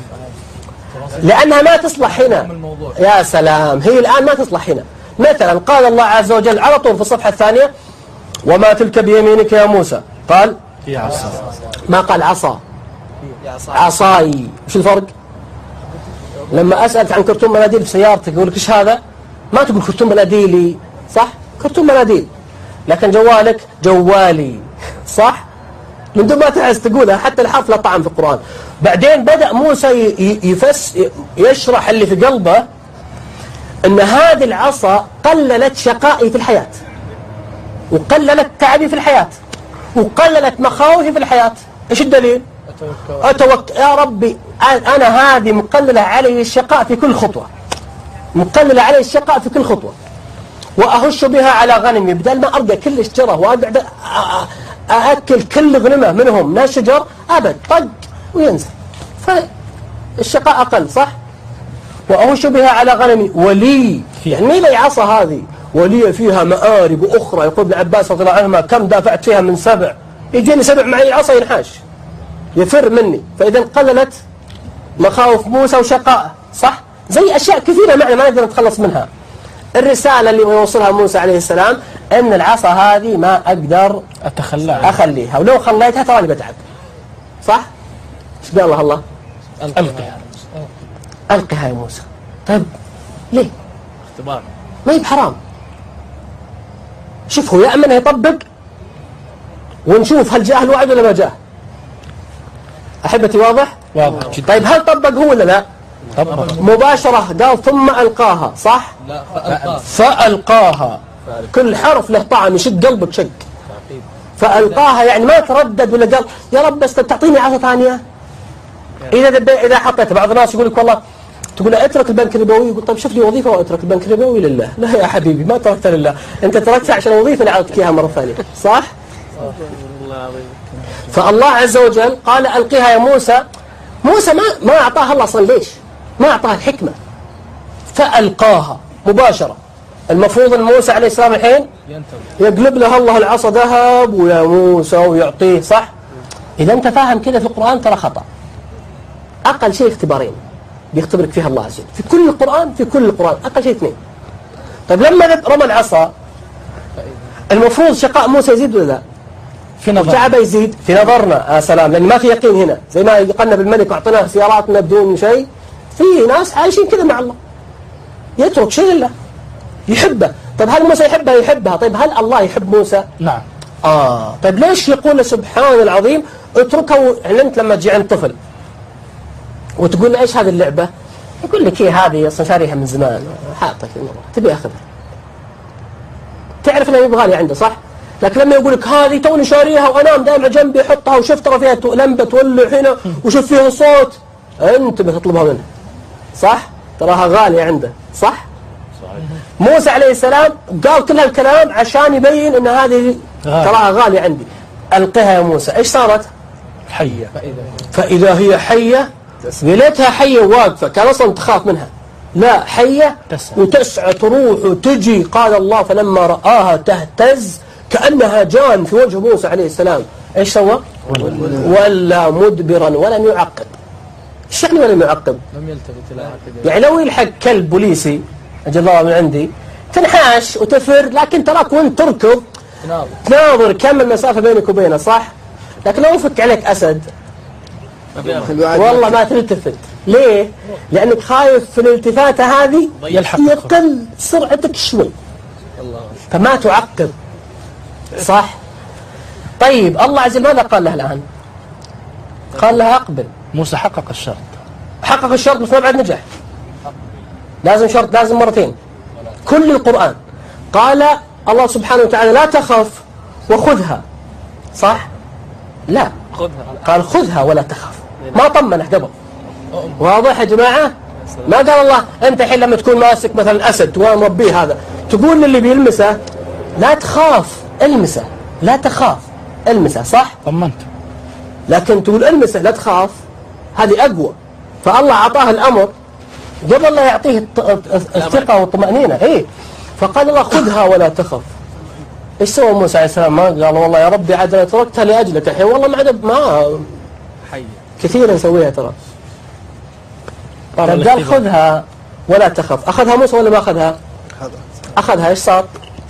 لأنها ما تصلح هنا. يا سلام، هي الآن ما تصلح هنا. مثلا قال الله عز وجل على طول في الصفحة الثانية وما تلك بيمينك يا موسى، قال يا عصا، ما قال عصا، عصاي. وش الفرق؟ لما أسألك عن كرتون مناديل في سيارتك يقول لك إيش هذا؟ ما تقول كرتون مناديلي، صح؟ كرتون مناديل. لكن جوالك جوالي، صح؟ من دون ما تحس تقولها، حتى الحرف لا طعم في القرآن. بعدين بدأ موسى يفس يشرح اللي في قلبه أن هذه العصا قللت شقائي في الحياة، وقللت تعبي في الحياة، وقللت مخاوفي في الحياة. إيش الدليل؟ أتوكل يا ربي، أنا هذه مقللة علي الشقاء في كل خطوة، مقللة علي الشقاء في كل خطوة، وأهش بها على غنمي، بدل ما أرقى كل الشجرة وأقعد أأكل كل غنمة منهم من الشجر، أبد طق وينزل، فالشقاء أقل، صح؟ وأهش بها على غنمي ولي، يعني مين لي عصا هذه؟ ولي فيها مآرب أخرى. يقول ابن عباس رضي الله عنهما كم دافعت فيها من سبع، يجيني سبع معي عصا ينحاش يفر مني. فإذا قللت مخاوف موسى وشقاءه، صح؟ زي أشياء كثيرة معنا ما نقدر نتخلص منها. الرسالة اللي يوصلها موسى عليه السلام أن العصا هذه ما أقدر أتخلى أخليها، ولو خليتها تراني بتعب. صح؟ ايش قال له الله؟ ألقها ألقها يا موسى. طيب ليه؟ اختبار. ما هي بحرام. شوف هو يأمن يطبق ونشوف هل جاء الوعد ولا ما جاء. أحبتي واضح؟ واضح جدا. طيب هل طبق هو ولا لا؟ طبق. مباشرة قال ثم ألقاها صح؟ لا فألقاه. فألقاها. كل حرف له طعم يشق قلبك شق. فألقاها يعني ما تردد ولا قال يا رب بس تعطيني عصا ثانية. إذا دب... إذا حطيت بعض الناس يقول لك والله تقول له اترك البنك الربوي، يقول طيب شوف لي وظيفة واترك البنك الربوي لله. لا يا حبيبي ما تركت لله، أنت تركتها عشان وظيفة أنا أعطيك إياها مرة ثانية صح؟ فالله عز وجل قال ألقيها يا موسى. موسى ما ما أعطاها الله أصلا. ليش؟ ما أعطاها الحكمة. فألقاها مباشرة. المفروض أن موسى عليه السلام الحين يقلب له الله العصا ذهب ويا موسى ويعطيه صح؟ إذا أنت فاهم كذا في القرآن ترى خطأ. أقل شيء اختبارين بيختبرك فيها الله عز وجل في كل القرآن. في كل القرآن أقل شيء اثنين. طيب لما رمى العصا المفروض شقاء موسى يزيد ولا لا؟ في نظر تعب يزيد في نظرنا. آه سلام. لأن ما في يقين هنا زي ما قلنا بالملك وأعطيناه سياراتنا بدون شيء. في ناس عايشين كذا مع الله يترك شيء لله يحبه. طيب هل موسى يحبها؟ يحبها. طيب هل الله يحب موسى؟ نعم. آه طيب ليش يقول سبحان العظيم اتركه؟ يعني أنت لما تجي عند طفل وتقول له إيش هذه اللعبة؟ يقول لك إيه هذه أصلا شاريها من زمان حاطك تبي أخذها. تعرف أنه يبغى لي عنده صح؟ لكن لما يقول لك هذه توني شاريها وأنام دائما جنبي أحطها وشوف ترى فيها لمبة تولع هنا وشوف فيها صوت، أنت بتطلبها منه صح؟ تراها غالية عنده صح؟ موسى عليه السلام قال كل هالكلام عشان يبين أن هذه تراها غالية عندي. ألقها يا موسى. إيش صارت؟ حية. فإذا هي حية قلتها حية واقفة كان أصلا تخاف منها. لا حية تسعى. وتسعى تروح وتجي. قال الله فلما رآها تهتز كأنها جان في وجه موسى عليه السلام إيش سوى؟ ولا مدبرا ولم يعقب. إيش يعني ولم يعقب؟ لم يلتفت إلى هكذا. يعني لو يلحق كلب بوليسي أجل الله من عندي تنحاش وتفر، لكن تراك وانت تركض ناظر تناظر كم المسافة بينك وبينه صح؟ لكن لو فك عليك أسد والله ما تلتفت. ليه؟ لأنك خايف في الالتفاتة هذه يقل سرعتك شوي فما تعقب صح؟ طيب الله عز وجل ماذا قال له الآن؟ قال له أقبل. موسى حقق الشرط. حقق الشرط بس ما بعد نجح. لازم شرط لازم مرتين كل القرآن. قال الله سبحانه وتعالى لا تخف وخذها صح؟ لا خذها. قال خذها ولا تخف. ما طمنه قبل. واضح يا جماعة؟ ما قال الله أنت الحين لما تكون ماسك مثلا أسد ومربيه هذا تقول للي بيلمسه لا تخاف المسه لا تخاف المسه صح؟ طمنت. لكن تقول المسه لا تخاف هذه أقوى. فالله أعطاه الأمر قبل لا يعطيه الثقة والطمأنينة. إيه فقال الله خذها ولا تخف. إيش سوى موسى عليه السلام؟ ما قال والله يا ربي عاد أنا تركتها لأجلك الحين والله ما عاد ما حي كثيرا نسويها ترى. قال خذها ولا تخف. أخذها موسى ولا ما أخذها؟ أخذها. إيش صار؟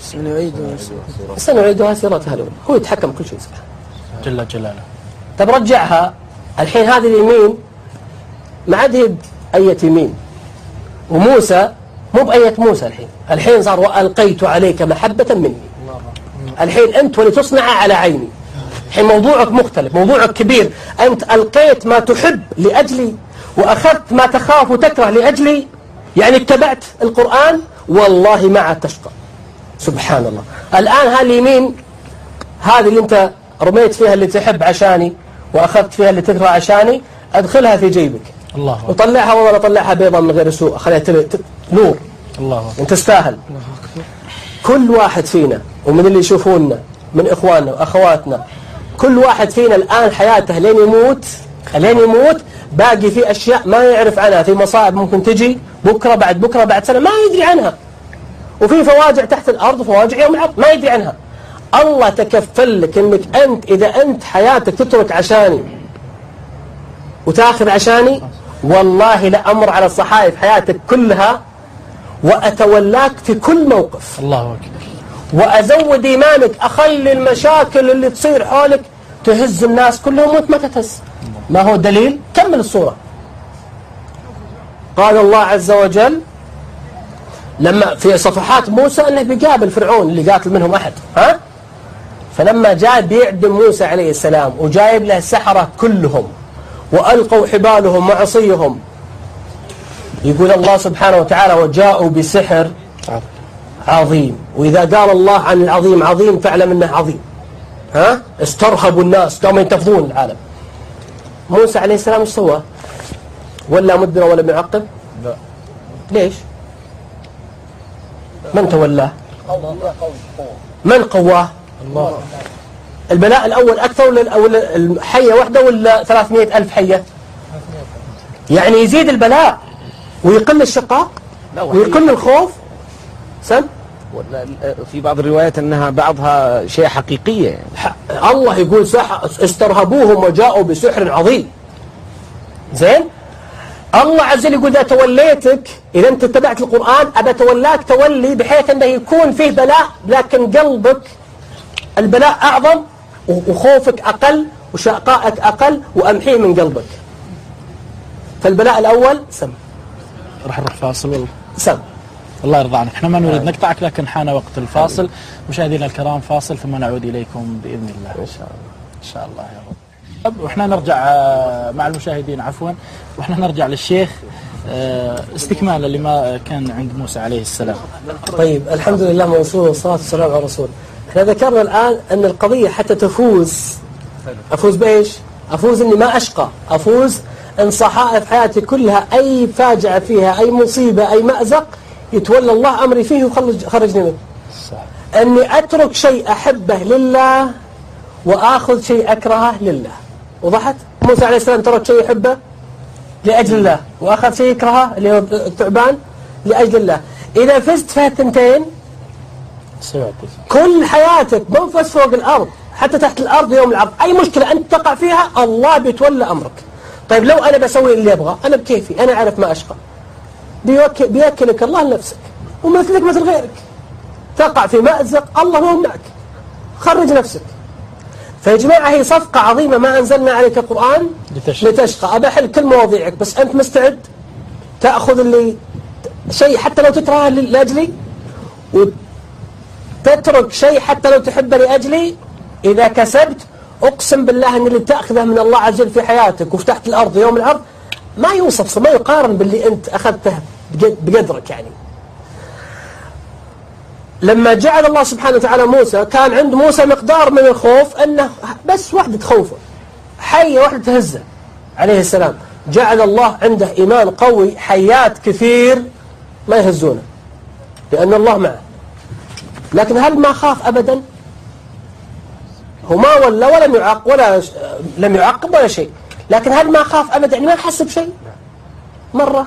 سنعيدها سيرتها الأولى. هو يتحكم كل شيء سبحانه جل جلاله. طب رجعها الحين هذه اليمين ما عاد هي أية يمين وموسى مو بأية موسى. الحين الحين صار وألقيت عليك محبة مني. الحين أنت ولتصنع على عيني. الحين موضوعك مختلف موضوعك كبير. أنت ألقيت ما تحب لأجلي وأخذت ما تخاف وتكره لأجلي. يعني اتبعت القرآن والله ما عاد تشقى. سبحان الله. الآن هاليمين هذه اللي أنت رميت فيها اللي تحب عشاني وأخذت فيها اللي تكره عشاني أدخلها في جيبك الله وطلعها والله طلعها بيضا من غير سوء خليها تل... نور. الله أنت تستاهل. كل واحد فينا ومن اللي يشوفوننا من إخواننا وأخواتنا كل واحد فينا الآن حياته لين يموت لين يموت باقي في أشياء ما يعرف عنها. في مصائب ممكن تجي بكرة بعد بكرة بعد سنة ما يدري عنها. وفي فواجع تحت الأرض وفواجع يوم العرض ما يدري عنها. الله تكفل لك أنك أنت إذا أنت حياتك تترك عشاني وتأخذ عشاني والله لأمر على الصحائف حياتك كلها وأتولاك في كل موقف. الله أكبر. وأزود إيمانك. أخلي المشاكل اللي تصير حولك تهز الناس كلهم وانت ما تتهز. ما هو دليل؟ كمل الصورة. قال الله عز وجل لما في صفحات موسى انه بيقابل فرعون اللي قاتل منهم احد، ها؟ فلما جاء بيعدم موسى عليه السلام وجايب له السحرة كلهم وألقوا حبالهم وعصيهم، يقول الله سبحانه وتعالى وجاءوا بسحر عظيم. وإذا قال الله عن العظيم عظيم فاعلم انه عظيم، ها؟ استرهبوا الناس قاموا ينتفضون العالم. موسى عليه السلام ايش سوى؟ ولا مدبر ولا يعقب؟ لا. ليش؟ من تولاه؟ من قواه؟ الله. البلاء الأول أكثر ولا الحية واحدة ولا ثلاثمائة ألف حية؟ يعني يزيد البلاء ويقل الشقاء ويقل الخوف. سم؟ في بعض الروايات أنها بعضها شيء حقيقية يعني. الله يقول استرهبوهم وجاءوا بسحر عظيم. زين؟ الله عز وجل يقول إذا توليتك، إذا أنت اتبعت القرآن أبى تولاك تولي بحيث أنه يكون فيه بلاء لكن قلبك البلاء أعظم وخوفك أقل وشقائك أقل وأمحيه من قلبك. فالبلاء الأول سم. راح نروح فاصل والله. سم. الله يرضى عنك، احنا ما نريد نقطعك لكن حان وقت الفاصل. مشاهدينا الكرام فاصل ثم نعود إليكم بإذن الله. إن شاء الله. إن شاء الله يا رب. وإحنا نرجع مع المشاهدين عفوا، وإحنا نرجع للشيخ استكمالا لما كان عند موسى عليه السلام. طيب الحمد لله موصول والصلاة والسلام على الرسول. احنا ذكرنا الآن أن القضية حتى تفوز، أفوز بإيش؟ أفوز إني ما أشقى، أفوز إن صحائف حياتي كلها أي فاجعة فيها أي مصيبة أي مأزق يتولى الله أمري فيه وخرجني منه. أني أترك شيء أحبه لله وآخذ شيء أكرهه لله. وضحت؟ موسى عليه السلام ترك شيء يحبه لأجل الله وأخذ شيء يكرهه اللي هو الثعبان لأجل الله. إذا فزت في الثنتين كل حياتك منفس فوق الأرض حتى تحت الأرض يوم العرض، أي مشكلة أنت تقع فيها الله بيتولى أمرك. طيب لو أنا بسوي اللي أبغى أنا بكيفي أنا أعرف ما أشقى، بيوكل بيأكلك الله لنفسك ومثلك مثل غيرك. تقع في مأزق الله ما يمنعك، خرج نفسك. فيا جماعة هي صفقة عظيمة ما أنزلنا عليك القرآن لتشقى, لتشقى. أبى أحل كل مواضيعك بس أنت مستعد تأخذ اللي شيء حتى لو تكرهه لأجلي وتترك شيء حتى لو تحبه لأجلي. إذا كسبت أقسم بالله أن اللي تأخذه من الله عز وجل في حياتك وفي تحت الأرض يوم العرض ما يوصف ما يقارن باللي أنت أخذته بقدرك. يعني لما جعل الله سبحانه وتعالى موسى كان عند موسى مقدار من الخوف أنه بس واحدة تخوفه، حية واحدة تهزه عليه السلام. جعل الله عنده إيمان قوي، حيات كثير ما يهزونه لأن الله معه. لكن هل ما خاف أبدا؟ هو ما ولا ولم يعاقب ولا لم يعاقب ولا شيء، لكن هل ما خاف أبدا؟ يعني ما حس بشيء مرة.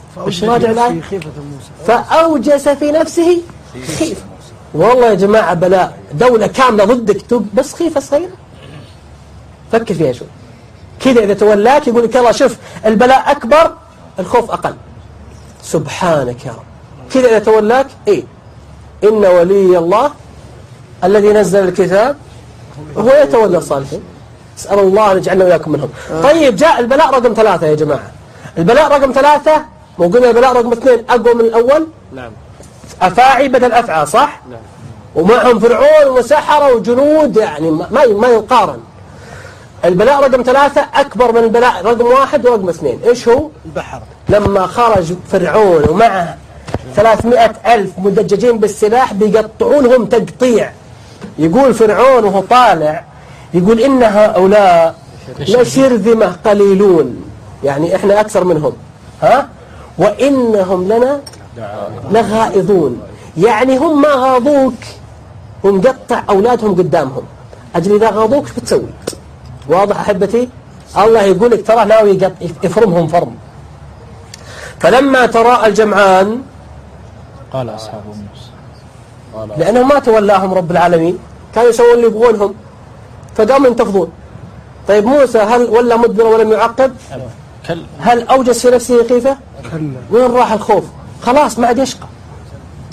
فأوجس في نفسه خيفة. والله يا جماعة بلاء دولة كاملة ضدك بس خيفة صغيرة فكر فيها شوي كذا. إذا تولاك يقول لك يلا شوف البلاء أكبر الخوف أقل. سبحانك يا رب. كذا إذا تولاك إيه إن ولي الله الذي نزل الكتاب هو يتولى الصالحين. اسأل الله أن يجعلنا وياكم منهم. طيب جاء البلاء رقم ثلاثة يا جماعة. البلاء رقم ثلاثة مو قلنا البلاء رقم اثنين أقوى من الأول؟ نعم. أفاعي بدل أفعى صح؟ نعم. ومعهم فرعون وسحرة وجنود يعني ما ما يقارن. البلاء رقم ثلاثة أكبر من البلاء رقم واحد ورقم اثنين. إيش هو؟ البحر. لما خرج فرعون ومعه ثلاثمائة ألف مدججين بالسلاح بيقطعونهم تقطيع. يقول فرعون وهو طالع يقول إن هؤلاء لشرذمة قليلون، يعني إحنا أكثر منهم، ها؟ وإنهم لنا لغائظون، يعني هم ما غاضوك ومقطع أولادهم قدامهم. أجل إذا غاضوك شو بتسوي؟ واضح أحبتي؟ الله يقول لك ترى ناوي يفرمهم فرم. فلما تراءى الجمعان قال أصحاب موسى لأنهم ما تولاهم رب العالمين كانوا يسوون اللي يبغونهم فقاموا ينتفضون. طيب موسى هل ولا مدبر ولم يعقب؟ هل أوجس في نفسه خيفة؟ وين راح الخوف؟ خلاص ما عاد يشقى.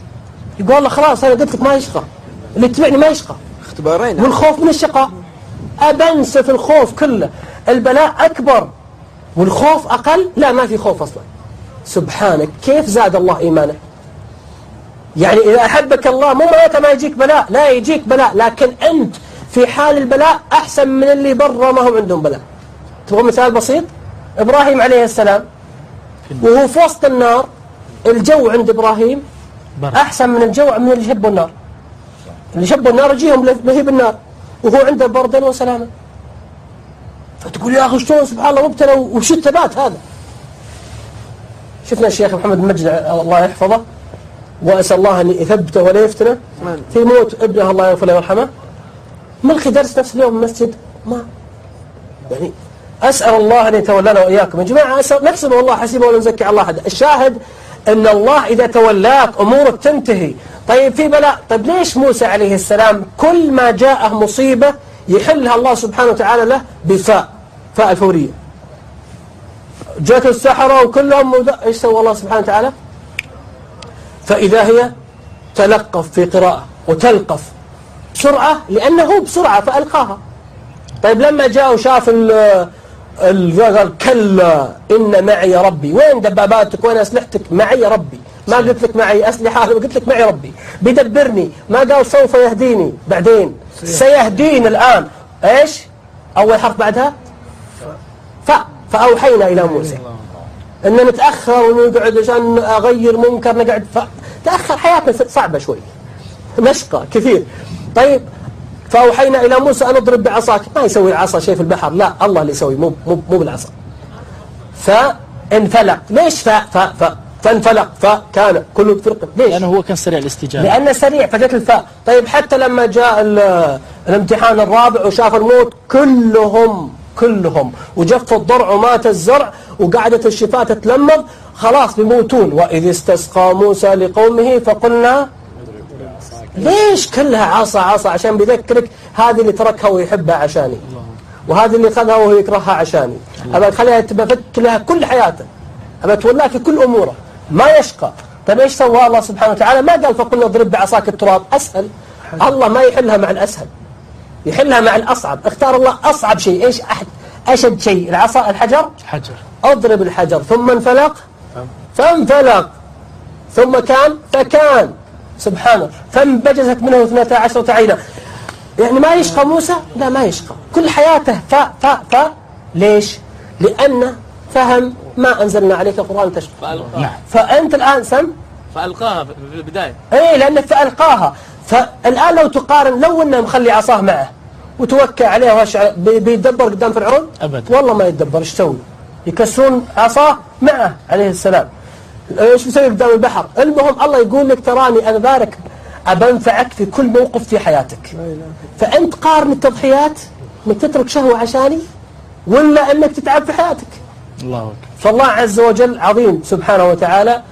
يقول الله خلاص أنا قلت لك ما يشقى، اللي يتبعني ما يشقى. اختبارين. والخوف من الشقاء أبنسف الخوف كله. البلاء أكبر والخوف أقل. لا ما في خوف أصلا. سبحانك كيف زاد الله إيمانه. يعني إذا أحبك الله مو معناته ما يجيك بلاء، لا يجيك بلاء، لكن أنت في حال البلاء أحسن من اللي برا ما هم عندهم بلاء. تبغى مثال بسيط؟ إبراهيم عليه السلام وهو في وسط النار، الجو عند إبراهيم أحسن من الجو من اللي شبوا النار. اللي شبوا النار يجيهم لهيب النار وهو عنده بردا وسلاما. فتقول يا أخي شلون سبحان الله مبتلى وش الثبات هذا. شفنا الشيخ محمد المجد الله يحفظه وأسأل الله أن يثبته ولا يفتنه في موت ابنه الله يغفر له ويرحمه، ملقي درس نفس اليوم المسجد. ما يعني أسأل الله أن يتولانا وإياكم يا جماعة. أسأل نحسب والله حسيبه ولا نزكي على الله أحد. الشاهد أن الله إذا تولاك أمورك تنتهي. طيب في بلاء، طيب ليش موسى عليه السلام كل ما جاءه مصيبة يحلها الله سبحانه وتعالى له بفاء، فاء الفورية؟ جاءت السحرة وكلهم إيش سوى الله سبحانه وتعالى؟ فإذا هي تلقف في قراءة وتلقف بسرعة لأنه بسرعة فألقاها. طيب لما جاء وشاف ال قال كلا إن معي ربي. وين دباباتك وين أسلحتك؟ معي ربي. ما قلت لك معي أسلحة، قلت لك معي ربي بيدبرني. ما قال سوف يهديني بعدين، سيهديني الآن. إيش أول حرف بعدها؟ ف فأوحينا إلى موسى إن نتأخر ونقعد عشان أغير منكر نقعد ف... تأخر حياتنا صعبة شوي، مشقة كثير. طيب فأوحينا إلى موسى أن اضرب بعصاك. ما يسوي العصا شيء في البحر، لا الله اللي يسوي، مو مو مو بالعصا. فانفلق. ليش فاء فاء فاء فانفلق فكان كل فرق؟ ليش؟ لأنه هو كان سريع الاستجابة. لأنه سريع فجت الفاء. طيب حتى لما جاء الامتحان الرابع وشاف الموت كلهم كلهم وجف الضرع ومات الزرع وقعدت الشفاة تتلمض خلاص بيموتون. وإذ استسقى موسى لقومه فقلنا ليش كلها عصا عصا؟ عشان بيذكرك هذه اللي تركها ويحبها عشاني، وهذه اللي خذها وهو يكرهها عشاني. أبى تخليها تبفك لها كل حياته، أبى تولاه في كل أموره ما يشقى. طيب ايش سوى الله سبحانه وتعالى؟ ما قال فقلنا اضرب بعصاك التراب. أسهل. الله ما يحلها مع الأسهل، يحلها مع الأصعب. اختار الله أصعب شيء. ايش أحد أشد شيء؟ العصا الحجر. حجر. اضرب الحجر ثم انفلق فانفلق ثم كان فكان. سبحانه. فانبجزت منه اثنتا عشرة عينا. يعني ما يشقى موسى؟ لا ما يشقى. كل حياته فاء فاء فاء. ليش؟ لأنه فهم ما أنزلنا عليك القرآن تشقى. نعم. فأنت الآن سم فألقاها في البداية. ايه لأنك فألقاها. فالآن لو تقارن لو أنه مخلي عصاه معه وتوكى عليه وهالشعر بيدبر قدام فرعون؟ أبدا والله ما يتدبر. ايش يسوي؟ يكسرون عصاه معه عليه السلام. ايش بيسوي قدام البحر؟ المهم الله يقول لك تراني أنا بارك أبنفعك في كل موقف في حياتك. فأنت قارن التضحيات انك تترك شهوة عشاني ولا انك تتعب في حياتك. الله أكبر. فالله عز وجل عظيم سبحانه وتعالى.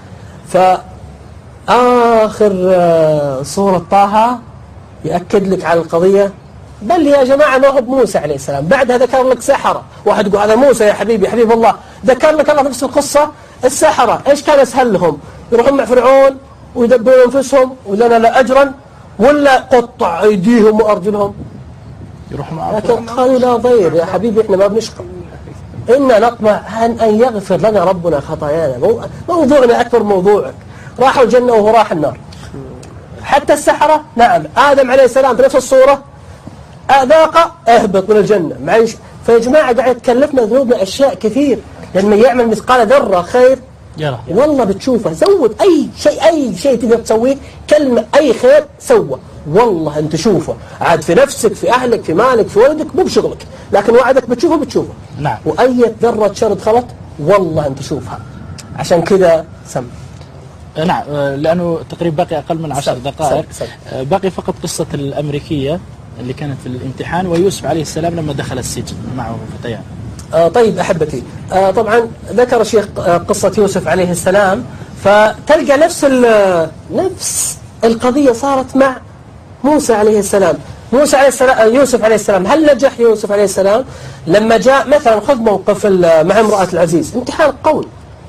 فآخر سورة طه يأكد لك على القضية. بل يا جماعة ما هو بموسى عليه السلام، بعدها ذكر لك سحرة. واحد يقول هذا موسى يا حبيبي حبيب الله. ذكر لك الله نفس القصة السحرة. ايش كان اسهل لهم؟ يروحون مع فرعون ويدبرون انفسهم ولنا لا اجرا ولا قطع ايديهم وارجلهم؟ يروحوا مع لكن قالوا لا ضير يا حبيبي احنا ما بنشقى، إنا نطمع أن يغفر لنا ربنا خطايانا. موضوعنا أكبر موضوعك. راحوا الجنة وهو راح النار. حتى السحرة نعم آدم عليه السلام في نفس الصورة أذاق اهبط من الجنة. معيش. فيا جماعة قاعد تكلفنا ذنوبنا أشياء كثير. لما يعمل مثقال ذرة خير يرى والله بتشوفه. زود أي شيء أي شيء تقدر تسويه كلمة أي خير سوى والله أنت تشوفه. عاد في نفسك في أهلك في مالك في ولدك مو بشغلك لكن وعدك بتشوفه بتشوفه. نعم. وأي ذرة شر دخلت والله أنت تشوفها. عشان كذا سم. نعم لأنه تقريبا باقي أقل من عشر دقائق. سم. سم. باقي فقط قصة الأمريكية اللي كانت في الامتحان ويوسف عليه السلام لما دخل السجن معه فتيان. آه طيب أحبتي آه طبعا ذكر الشيخ آه قصة يوسف عليه السلام. فتلقى نفس نفس القضية صارت مع موسى عليه السلام. موسى عليه السلام يوسف عليه السلام هل نجح يوسف عليه السلام لما جاء مثلا خذ موقف مع امرأة العزيز امتحان قوي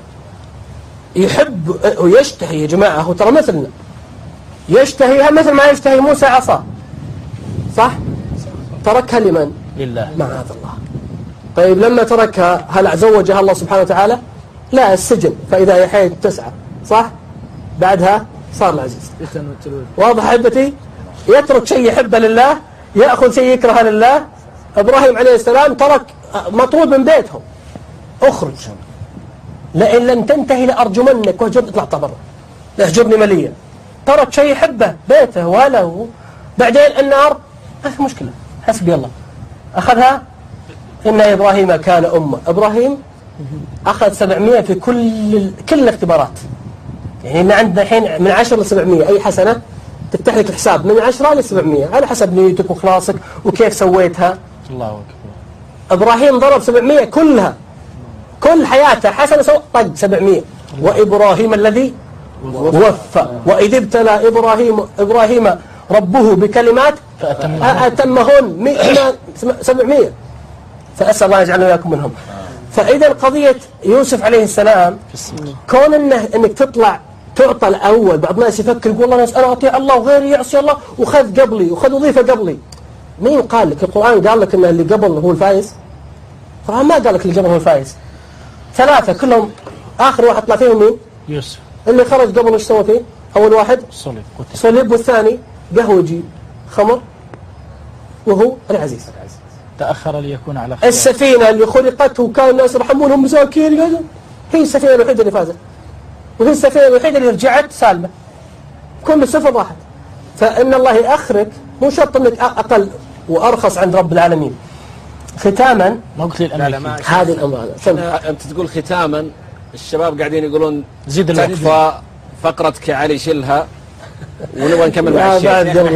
يحب ويشتهي يا جماعة. هو ترى مثلنا يشتهيها مثل ما يشتهي موسى عصا صح؟ تركها لمن؟ لله معاذ الله. طيب لما تركها هل زوجها الله سبحانه وتعالى؟ لا، السجن، فإذا هي حيث تسعى، صح؟ بعدها صار العزيز. واضح أحبتي؟ يترك شيء يحبه لله، يأخذ شيء يكرهه لله. إبراهيم عليه السلام ترك مطرود من بيتهم، اخرج لئن لم تنتهي لأرجمنك واهجرني، اطلع طبرا اهجرني مليا. ترك شيء يحبه، بيته وله، بعدين النار ما في مشكلة، حسبي الله، أخذها. إن إبراهيم كان أمة. إبراهيم أخذ سبعمائة في كل كل الاختبارات، يعني إن عندنا الحين من عشرة لسبعمائة أي حسنة تفتح لك الحساب من عشرة لسبعمائة على حسب نيتك وخلاصك وكيف سويتها. الله أكبر. إبراهيم ضرب سبعمائة كلها، كل حياته حسنة سوى طق سبعمائة. وإبراهيم الذي وفى وإذ ابتلى إبراهيم إبراهيم ربه بكلمات أتمهن سبعمائة. فأسأل الله يجعلنا وياكم منهم. فإذا قضية يوسف عليه السلام كون إنه إنك تطلع تعطى الأول. بعض الناس يفكر يقول والله أنا أطيع الله وغيري يعصي الله وخذ قبلي وخذ وظيفة قبلي. مين قال لك؟ القرآن قال لك إن اللي قبل هو الفائز؟ القرآن ما قال لك اللي قبل هو الفائز. ثلاثة كلهم آخر واحد طلع فيهم مين؟ يوسف. اللي خرج قبل ايش سوى فيه؟ أول واحد صلب صلب، والثاني قهوجي خمر وهو العزيز. تأخر ليكون على خير. السفينة اللي خلقت وكان الناس يرحمونهم مساكين، هي السفينة الوحيدة اللي فازت، وهي السفينة الوحيدة اللي رجعت سالمة. كل السفن راحت. فإن الله يأخرك مو شرط انك أقل وأرخص عند رب العالمين. ختاما ما قلت لي الأمريكي هذه الأمر. أنت تقول ختاما، الشباب قاعدين يقولون زيد تكفى فقرتك يا علي شلها ونبغى نكمل مع الشيخ.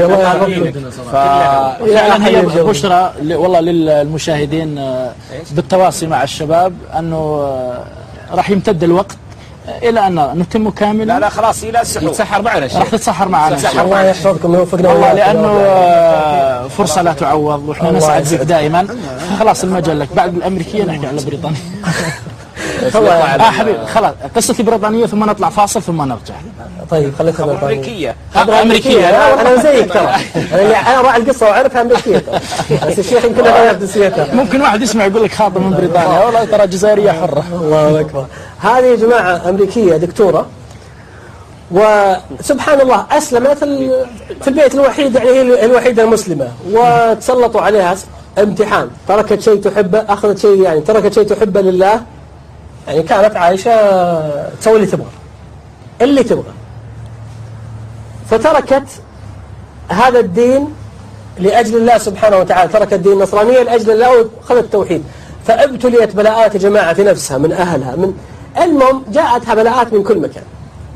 فعلا هي بشرى والله للمشاهدين بالتواصي مع الشباب أنه راح يمتد الوقت إلى أن نتم كاملا. لا لا خلاص إلى السحور يتسحر معنا الشيخ. راح تتسحر معنا الله يحفظكم ويوفقنا والله، لأنه فرصة لا تعوض وإحنا نسعد بك دائما. خلاص المجال لك. بعد الأمريكية نحكي على بريطانيا. آه حبيبي خلاص قصتي بريطانية ثم نطلع فاصل ثم نرجع. طيب خليتها بريطانية. أمريكية. أمريكية. أنا زيك ترى. أنا راعي القصة وأعرفها أمريكية ترى. بس الشيخ يمكن غير جنسيتها. ممكن واحد يسمع يقول لك خاطر من بريطانيا، والله ترى جزائرية حرة. الله أكبر. هذه يا جماعة أمريكية دكتورة، وسبحان الله أسلمت في البيت الوحيد، يعني هي الوحيدة المسلمة، وتسلطوا عليها امتحان. تركت شيء تحبه، أخذت شيء يعني تركت شيء تحبه لله، يعني كانت عايشة تسوي اللي تبغى اللي تبغى فتركت هذا الدين لأجل الله سبحانه وتعالى. تركت الدين النصرانية لأجل الله وأخذت التوحيد. فابتليت بلاءات يا جماعة في نفسها، من أهلها، من المهم جاءتها بلاءات من كل مكان.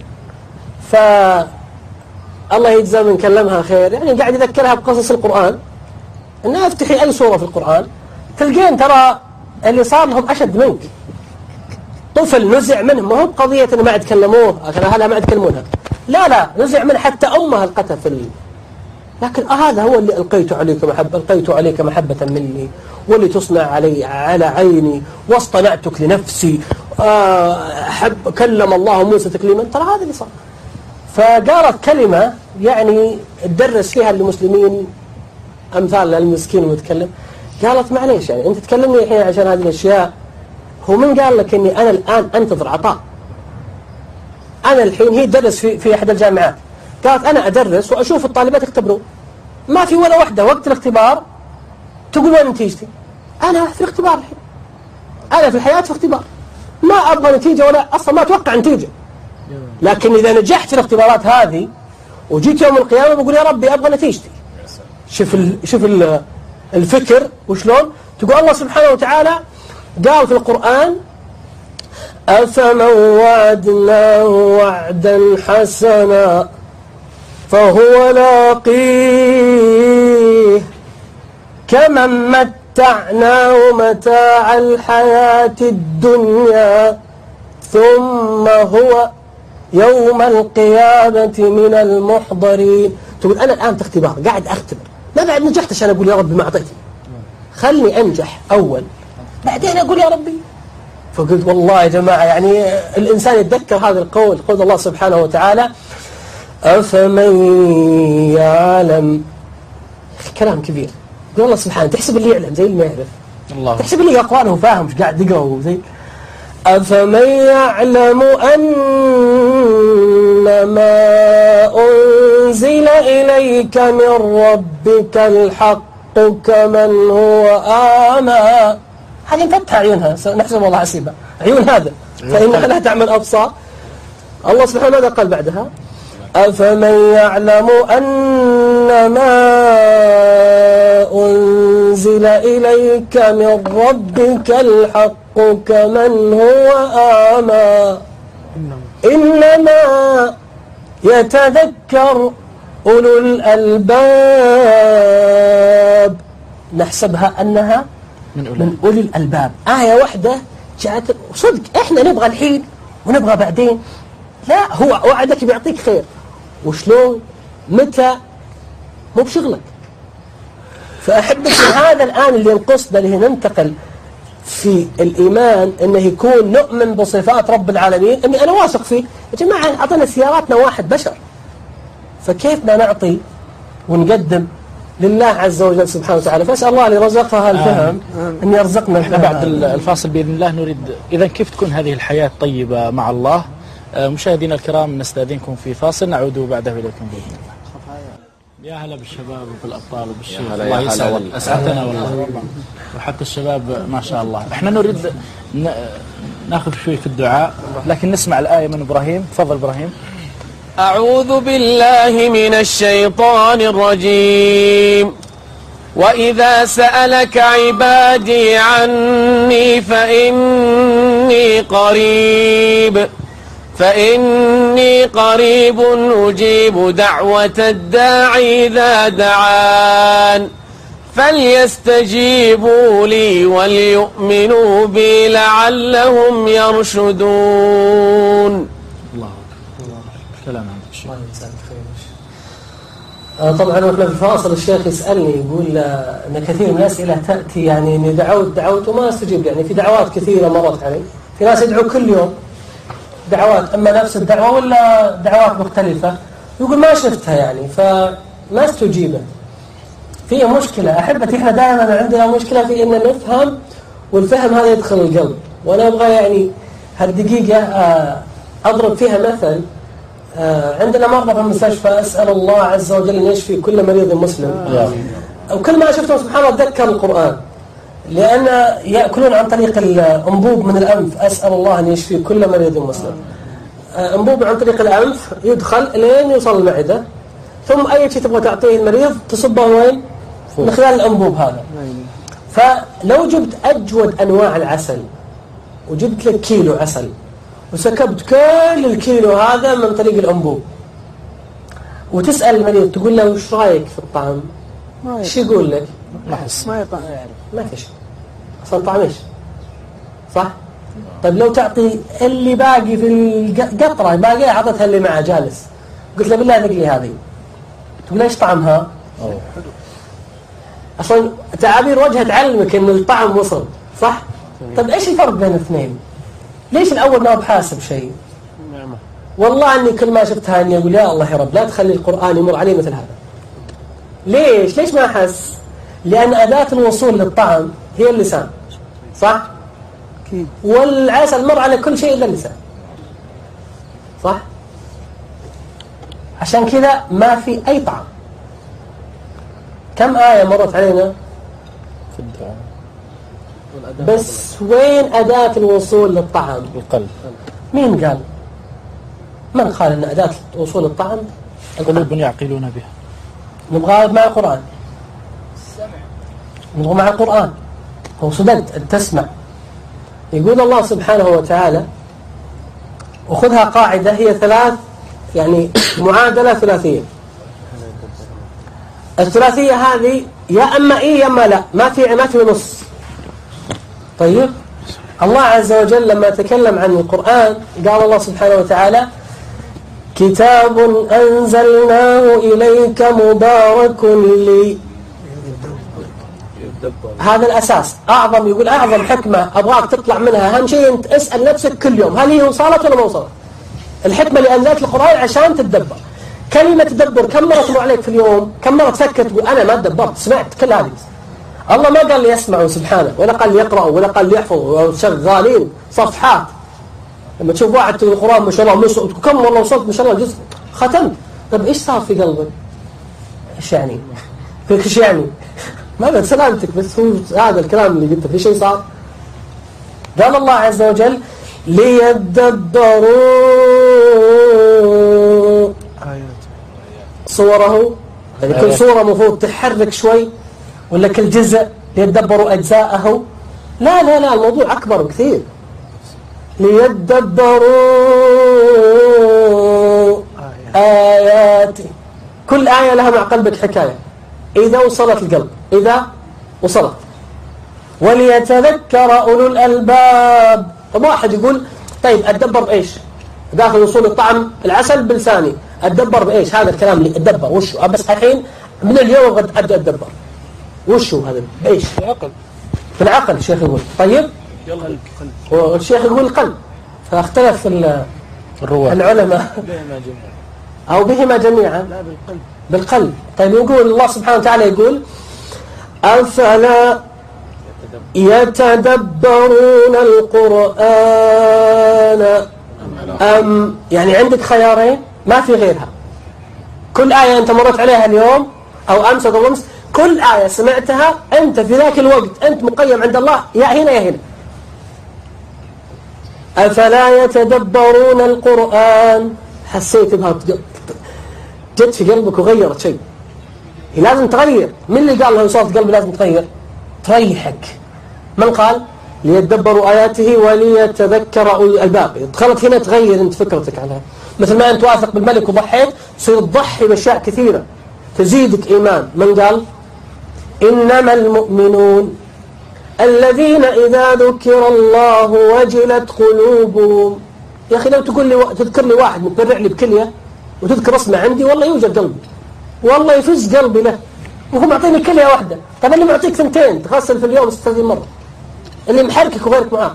فالله يجزى من كلمها خير، يعني قاعد يذكرها بقصص القرآن، أنها افتحي أي سورة في القرآن تلقين ترى اللي صار لهم أشد منك. طفل نزع منه، ما هو بقضية أنه ما عاد كلموه عشان أهلها ما عاد يكلمونها، لا لا نزع منه حتى أمها القتل في ال... لكن آه هذا هو اللي ألقيت عليك محبة ألقيت عليك محبة مني، واللي تصنع علي على عيني، واصطنعتك لنفسي. آه حب كلم الله موسى تكليما. ترى هذا اللي صار. فقالت كلمة يعني تدرس فيها المسلمين أمثال المسكين المتكلم. قالت معليش يعني أنت تكلمني الحين عشان هذه الأشياء، هو من قال لك أني أنا الآن أنتظر عطاء؟ أنا الحين هي تدرس في في أحد الجامعات، قالت أنا أدرس وأشوف الطالبات يختبرون، ما في ولا واحدة وقت الاختبار تقول وين نتيجتي. أنا في الاختبار الحين، أنا في الحياة في اختبار، ما أبغى نتيجة ولا أصلا ما أتوقع نتيجة. لكن إذا نجحت في الاختبارات هذه وجيت يوم القيامة بقول يا ربي أبغى نتيجتي. شوف ال شوف ال الفكر وشلون تقول الله سبحانه وتعالى قال في القرآن أفمن وعدناه وعدا حسنا فهو لاقيه كمن متعناه متاع الحياة الدنيا ثم هو يوم القيامة من المحضرين. تقول أنا الآن في اختبار قاعد أختبر، ما بعد نجحت عشان أقول يا ربي ما أعطيتني، خلني أنجح أول بعدين أقول يا ربي. فقلت والله يا جماعة يعني الإنسان يتذكر هذا القول، قول الله سبحانه وتعالى أفمن يعلم. كلام كبير يقول الله سبحانه تحسب اللي يعلم زي اللي ما يعرف، الله تحسب اللي أقواله فاهم مش قاعد يقرأ زي أفمن يعلم أن ما أنزل إليك من ربك الحق كمن هو أعمى. هذه مفتح عيونها نحسب الله حسيبها عيون هذا فإنها لا تعمل أبصار. الله سبحانه ماذا قال بعدها؟ أفمن يعلم أن ما أنزل إليك من ربك الحق كمن هو أعمى إنما يتذكر أولو الألباب. نحسبها أنها من أولي, من أولي الألباب. آية واحدة جاءت صدق إحنا نبغى الحين ونبغى بعدين. لا هو وعدك بيعطيك خير وشلون متى مو بشغلك. فأحبك هذا الآن اللي ينقصنا اللي ننتقل في الإيمان أنه يكون نؤمن بصفات رب العالمين أني أنا واثق فيه. يا جماعة أعطينا سياراتنا واحد بشر فكيف ما نعطي ونقدم لله عز وجل سبحانه وتعالى. فأسأل الله اللي رزقها الفهم أن يرزقنا. احنا بعد الفاصل بإذن الله نريد إذا كيف تكون هذه الحياة طيبة مع الله. مشاهدينا الكرام نستأذنكم في فاصل نعود بعده إليكم بإذن الله. يا هلا بالشباب وبالأبطال وبالشيخ الله يسعدك أسعدنا والله وحتى الشباب ما شاء الله. احنا نريد ناخذ شوي في الدعاء لكن نسمع الآية من إبراهيم. تفضل إبراهيم. أعوذ بالله من الشيطان الرجيم. وإذا سألك عبادي عني فإني قريب فإني قريب أجيب دعوة الداعي إذا دعان فليستجيبوا لي وليؤمنوا بي لعلهم يرشدون. الله كلام عندك شيء. طبعا واحنا في الفاصل الشيخ يسألني يقول ان كثير من الأسئلة تأتي يعني اني دعوت دعوت وما استجيب. يعني في دعوات كثيرة مرت علي في ناس يدعوا كل يوم دعوات اما نفس الدعوة ولا دعوات مختلفة يقول ما شفتها يعني فما استجيبت. فيها مشكلة أحبتي. احنا دائما عندنا مشكلة في ان نفهم والفهم هذا يدخل القلب. وانا ابغى يعني هالدقيقة اضرب فيها مثل. عندنا مرضى في المستشفى أسأل الله عز وجل أن يشفي كل مريض مسلم. وكل ما شفتهم سبحان الله أتذكر القرآن لأن يأكلون عن طريق الأنبوب من الأنف. أسأل الله أن يشفي كل مريض مسلم. أنبوب عن طريق الأنف يدخل لين يوصل المعدة ثم أي شيء تبغى تعطيه المريض تصبه وين من خلال الأنبوب هذا. فلو جبت أجود أنواع العسل وجبت لك كيلو عسل وسكبت كل الكيلو هذا من طريق الأنبوب وتسأل المريض تقول له وش رايك في الطعم ايش يقول لك؟ ما حس ما يطعم ما في شيء اصلا طعم ايش صح؟ طيب لو تعطي اللي باقي في القطرة باقي عطتها اللي معه جالس قلت له بالله ذق لي هذه تقول ايش طعمها؟ أوه. اصلا تعابير وجهها تعلمك ان الطعم وصل صح؟ طيب ايش الفرق بين الاثنين؟ ليش الأول ما بحاسب شيء؟ والله أني كل ما شفتها أني أقول يا الله يا رب لا تخلي القرآن يمر علي مثل هذا. ليش؟ ليش ما أحس؟ لأن أداة الوصول للطعم هي اللسان صح؟ والعسل مر على كل شيء إلا اللسان صح؟ عشان كذا ما في أي طعم. كم آية مرت علينا؟ في الدعاء بس وين أداة الوصول للطعام؟ القلب. مين قال؟ من قال أن أداة وصول الطعام قلوب يعقلون بها. نبغى مع القرآن نبغى مع القرآن. هو صدقت أن تسمع. يقول الله سبحانه وتعالى وخذها قاعدة هي ثلاث يعني معادلة ثلاثية. الثلاثية هذه يا أما إيه يا أما لا ما في ما في نص. طيب الله عز وجل لما تكلم عن القرآن قال الله سبحانه وتعالى كتاب أنزلناه إليك مبارك لي. هذا الأساس أعظم. يقول أعظم حكمة أبغاك تطلع منها أهم شيء أنت اسأل نفسك كل يوم هل هي وصلت ولا ما وصلت. الحكمة اللي أنزلت القرآن عشان تتدبر. كلمة تدبر كم مرة تمر عليك في اليوم؟ كم مرة تفكر تقول أنا ما تدبرت سمعت كل هذه الله ما قال لي يسمعوا سبحانه، ولا قال لي يقرأوا، ولا قال لي يحفظوا، شغالين صفحات. لما تشوف واحد في القرآن ما شاء الله كم والله وصلت ما شاء الله جزء ختمت، طب إيش صار في قلبك؟ إيش يعني؟ إيش يعني؟ ما بعد سلامتك، بس هو هذا الكلام اللي قلته في شيء صار. قال الله عز وجل ليدبروا صوره، يعني كل صورة مفروض تحرك شوي ولا كل جزء ليدبروا أجزاءه؟ لا لا لا، الموضوع أكبر بكثير. ليدبروا آياتي، كل آية لها مع قلبك حكاية إذا وصلت القلب، إذا وصلت. وليتذكر أولو الألباب. طب واحد يقول طيب أتدبر بإيش؟ داخل وصول الطعم العسل بلساني، أتدبر بإيش؟ هذا الكلام اللي أتدبر وشو؟ بس الحين من اليوم قد أبدأ أتدبر وشو هذا؟ بإيش؟ في العقل. في العقل الشيخ يقول. طيب والشيخ يقول القلب، فاختلف الرواة العلماء أو بهما جميعا. لا بالقلب. بالقلب. طيب يقول الله سبحانه وتعالى يقول أفلا يتدبرون القرآن أم، يعني عندك خيارين ما في غيرها. كل آية أنت مرت عليها اليوم أو أمس أو أمس، كل آية سمعتها أنت في ذاك الوقت أنت مقيم عند الله يا هنا يا هنا. أفلا يتدبرون القرآن، حسيت بها جت في قلبك وغيرت شيء، هي لازم تغير. من اللي قال له صوت قلبي لازم تغير؟ تريحك. من قال؟ ليتدبروا آياته وليتذكر أولو الألباب. دخلت هنا تغير أنت فكرتك عنها. مثل ما أنت واثق بالملك وضحيت تصير تضحي بأشياء كثيرة تزيدك إيمان. من قال؟ إنما المؤمنون الذين إذا ذكر الله وجلت قلوبهم. يا أخي لو تقول لي تذكر لي واحد متبرع لي بكلية وتذكر اسمه عندي والله يوجد قلبي، والله يفز قلبي له، وهو معطيني كلية واحدة. طب اللي معطيك ثنتين تغسل في اليوم ستة وثلاثين مرة، اللي محركك وغيرك معاك.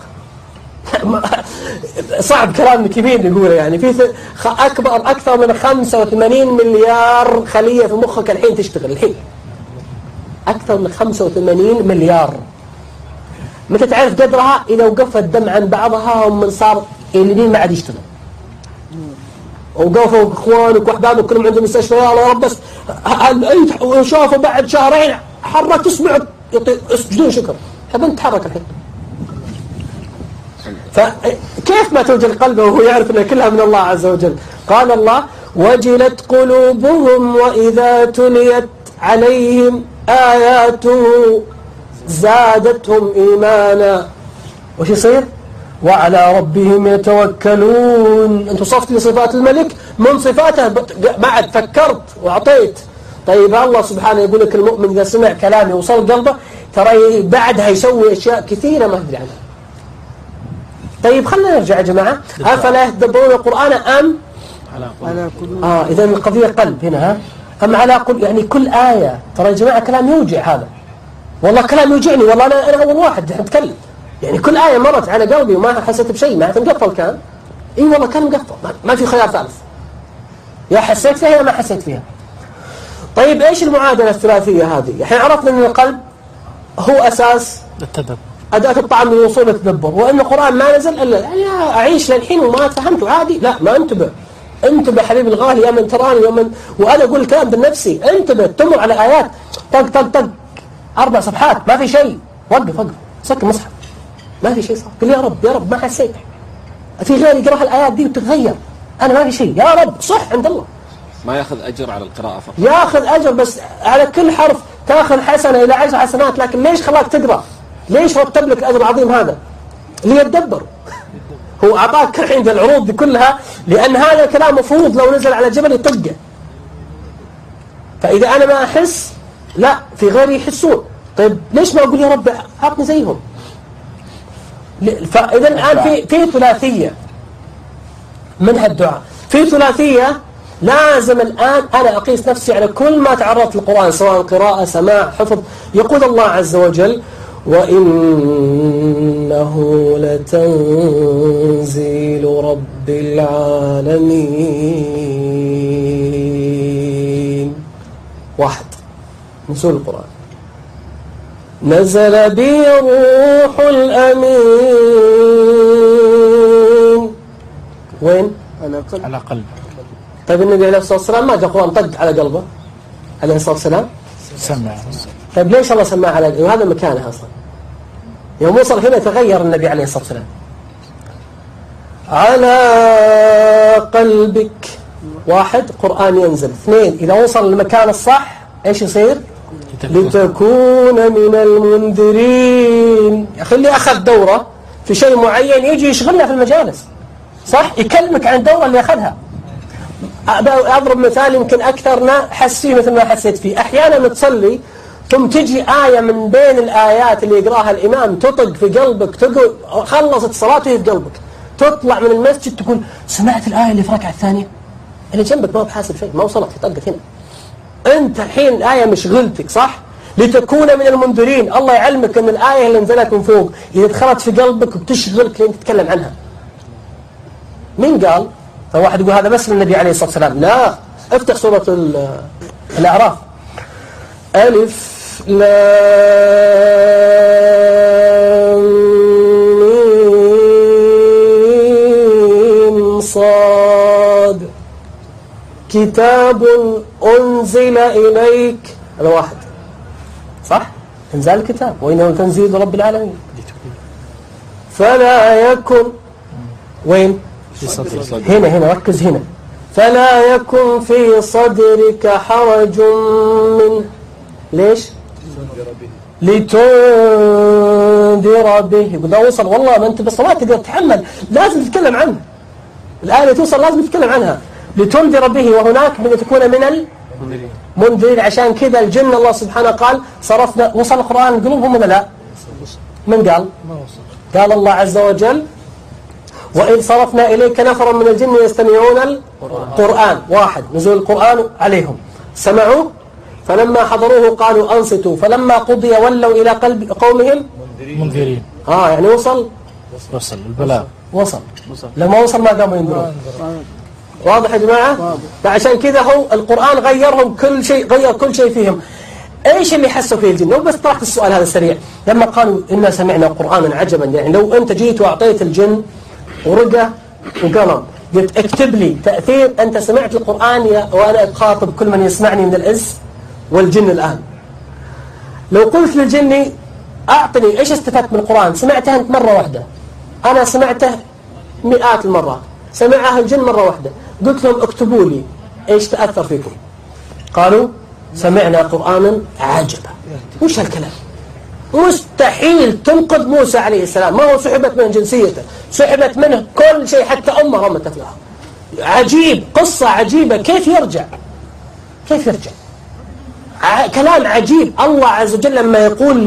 صعب كلام كبير نقوله. يعني في أكبر أكثر من خمسة وثمانين مليار خلية في مخك الحين تشتغل الحين، أكثر من خمسة وثمانين مليار. متى تعرف قدرها؟ إذا وقف الدم عن بعضها ومن صار اليمين ما عاد يشتغل، وقفوا اخوانك واحبابك كلهم عندهم مستشفى. يا رب بس شافوا بعد شهرين حرك اصبعك يسجدون شكر. طب انت تحرك الحين. فكيف ما توجل قلبه وهو يعرف انها كلها من الله عز وجل؟ قال الله وجلت قلوبهم وإذا تليت عليهم آياته زادتهم إيمانا. وش يصير؟ وعلى ربهم يتوكلون. انت وصفت لي صفات الملك، من صفاته بعد فكرت وأعطيت. طيب الله سبحانه يقول لك المؤمن إذا سمع كلامي وصل قلبه ترى بعدها يسوي أشياء كثيرة ما أدري عنها. طيب خلنا نرجع يا جماعة. أفلا يتدبرون القرآن أم على قلوب؟ آه إذا القضية قلب هنا. ها أم على قلوب، يعني كل آية. ترى يا جماعة كلام يوجع هذا، والله كلام يوجعني، والله أنا أنا أول واحد أتكلم. يعني كل آية مرت على قلبي وما حسيت بشيء، ما مقفل كان. إيه والله كان مقفل، ما في خيار ثالث، يا حسيت فيها يا ما حسيت فيها. طيب إيش المعادلة الثلاثية هذه؟ الحين عرفنا أن القلب هو أساس التدبر، أداة الطعام للوصول للتدبر، وأن القرآن ما نزل إلا يعني أعيش للحين وما فهمته عادي. لا، ما انتبه انتبه حبيبي الغالي يا من تراني ومن، وأنا أقول الكلام بالنفسي. انتبه، تمر على آيات طق طق طق أربع صفحات ما في شيء، وقف وقف سكر مصحف ما في شيء صار. قل يا رب يا رب ما حسيت. في غيري يقرأ الآيات دي وتتغير، أنا ما في شيء. يا رب صح عند الله. ما ياخذ أجر على القراءة فقط، ياخذ أجر بس على كل حرف تاخذ حسنة إلى عشر حسنات. لكن ليش خلاك تقرأ؟ ليش رتب لك الأجر العظيم هذا؟ ليتدبر. هو أعطاك الحين العروض دي كلها لأن هذا الكلام مفروض لو نزل على جبل يطقه. فإذا أنا ما أحس، لا في غيري يحسون. طيب ليش ما أقول يا رب أعطني زيهم؟ فإذا الآن في في ثلاثية من هالدعاء، في ثلاثية لازم الآن أنا أقيس نفسي على كل ما تعرضت للقرآن سواء قراءة سماع حفظ. يقول الله عز وجل وإنه لتنزيل رب العالمين. واحد، نزول القرآن. نزل بي الروح الأمين. وين؟ على قلب. طيب النبي عليه الصلاة والسلام ما جاء القرآن طق على قلبه عليه الصلاة والسلام؟ سمع. طيب ليش الله سماه على قلبه؟ وهذا مكانه أصلا. يوم وصل هنا تغير النبي عليه الصلاة والسلام. على قلبك، واحد قرآن ينزل، اثنين إذا وصل للمكان الصح إيش يصير؟ لتكون من المنذرين. يا أخي اللي أخذ دورة في شيء معين يجي يشغلنا في المجالس، صح؟ يكلمك عن الدورة اللي أخذها. أضرب مثال يمكن أكثرنا حس فيه مثل ما حسيت فيه. أحيانا تصلي ثم تجي آية من بين الآيات اللي يقراها الإمام تطق في قلبك، تقول خلصت صلاته في قلبك، تطلع من المسجد تقول سمعت الآية اللي في الركعة الثانية؟ اللي جنبك ما هو بحاسب شيء، ما وصلت، طقت هنا. أنت الحين الآية مشغلتك، صح؟ لتكون من المنذرين. الله يعلمك أن الآية اللي نزلت من فوق إذا دخلت في قلبك وبتشغلك لين تتكلم عنها. مين قال؟ فواحد يقول هذا بس للنبي عليه الصلاة والسلام. لا، افتح سورة الأعراف. ألف لام صاد كتاب أنزل إليك. هذا واحد، صح؟ إنزال الكتاب وإنه تنزيل رب العالمين. فلا يكن وين؟ هنا هنا ركز هنا. فلا يكن في صدرك حرج منه. ليش؟ لتنذر به. يقول ده وصل والله ما أنت بس ما تقدر تتحمل، لازم تتكلم عنه. الآية اللي توصل لازم تتكلم عنها. لتنذر به، وهناك من تكون من المنذرين. عشان كذا الجن الله سبحانه قال صرفنا. وصل القرآن قلوبهم ولا لا؟ من قال؟ قال الله عز وجل وإذ صرفنا إليك نفرا من الجن يستمعون القرآن. واحد، نزول القرآن عليهم سمعوا فلما حضروه قالوا أنصتوا فلما قضي ولوا إلى قلب قومهم منذرين. آه يعني وصل وصل البلاغ. وصل لما وصل ما قاموا ينذرون. واضح يا جماعة؟ فعشان كذا هو القرآن غيرهم كل شيء، غير كل شيء فيهم. ايش اللي حسوا فيه الجن؟ لو بس طرحت السؤال هذا سريع، لما قالوا إنا سمعنا قرآنا عجبا، يعني لو أنت جيت وأعطيت الجن ورقة وقلم قلت اكتب لي تأثير أنت سمعت القرآن وأنا أخاطب كل من يسمعني من الإنس والجن الآن، لو قلت للجني أعطني إيش استفدت من القرآن؟ سمعته أنت مرة واحدة، أنا سمعته مئات المرات، سمعها الجن مرة واحدة، قلت لهم اكتبوا لي إيش تأثر فيكم؟ قالوا سمعنا قرآنا عجبا. وش هالكلام؟ مستحيل تنقذ موسى عليه السلام، ما هو سحبت من جنسيته، سحبت منه كل شيء حتى أمه رمت له. عجيب، قصة عجيبة. كيف يرجع؟ كيف يرجع؟ ع... كلام عجيب. الله عز وجل لما يقول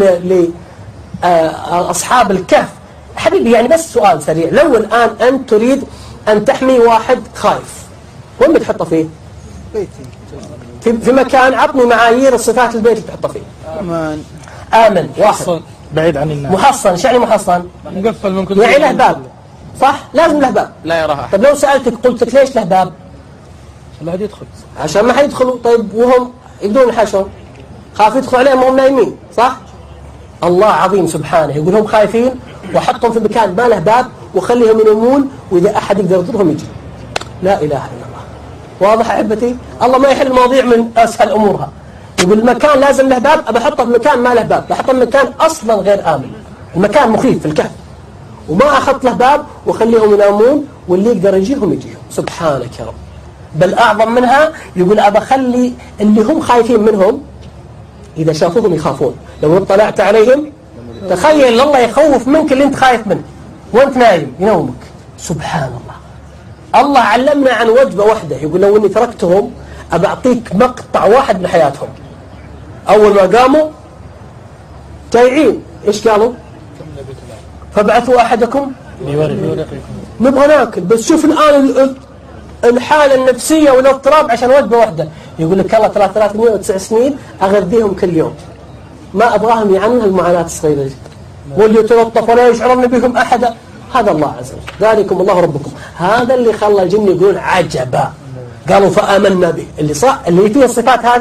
لأصحاب الكهف حبيبي، يعني بس سؤال سريع، لو الآن أنت تريد أن تحمي واحد خايف، وين بتحطه فيه؟ في, في مكان، عطني معايير الصفات البيت اللي تحطه فيه. أمان، آمن، واحد بعيد عن الناس، محصن. ايش يعني محصن؟ مقفل من كل يعني له باب، صح؟ لازم له باب لا يراها. طيب لو سألتك قلت لك ليش له باب؟ لا حد يدخل، عشان ما حيدخلوا. طيب وهم يقدرون يحاشون، خاف يدخلوا عليهم وهم نايمين، صح؟ الله عظيم سبحانه يقول هم خايفين وحطهم في مكان ما له باب وخليهم ينامون، وإذا أحد يقدر يضرهم يجي. لا إله إلا الله. واضح أحبتي؟ الله ما يحل المواضيع من أسهل أمورها. يقول المكان لازم له باب، أبى أحطه في مكان ما له باب، بحطه في مكان أصلا غير آمن، المكان مخيف في الكهف، وما أخذت له باب وخليهم ينامون واللي يقدر يجيهم يجيهم. سبحانك يا رب. بل أعظم منها يقول أبى أخلي اللي هم خايفين منهم إذا شافوهم يخافون، لو اطلعت عليهم تخيل الله يخوف منك اللي أنت خايف منه وأنت نايم ينومك. سبحان الله. الله علمنا عن وجبة واحدة، يقول لو أني تركتهم أبى أعطيك مقطع واحد من حياتهم. أول ما قاموا جايعين إيش قالوا؟ فابعثوا أحدكم نبغى ناكل، بس شوف الآن الحالة النفسية والاضطراب عشان وجبة واحدة. يقول لك الله ثلاثة مئة وتسع سنين أغذيهم كل يوم، ما أبغاهم يعنون المعاناة الصغيرة جدا، واللي يتلطف ولا يشعرون بهم أحدا. هذا الله عز وجل، ذلكم الله ربكم. هذا اللي خلى الجن يقولون عجبا، قالوا فآمنا به، اللي صح اللي فيه الصفات هذه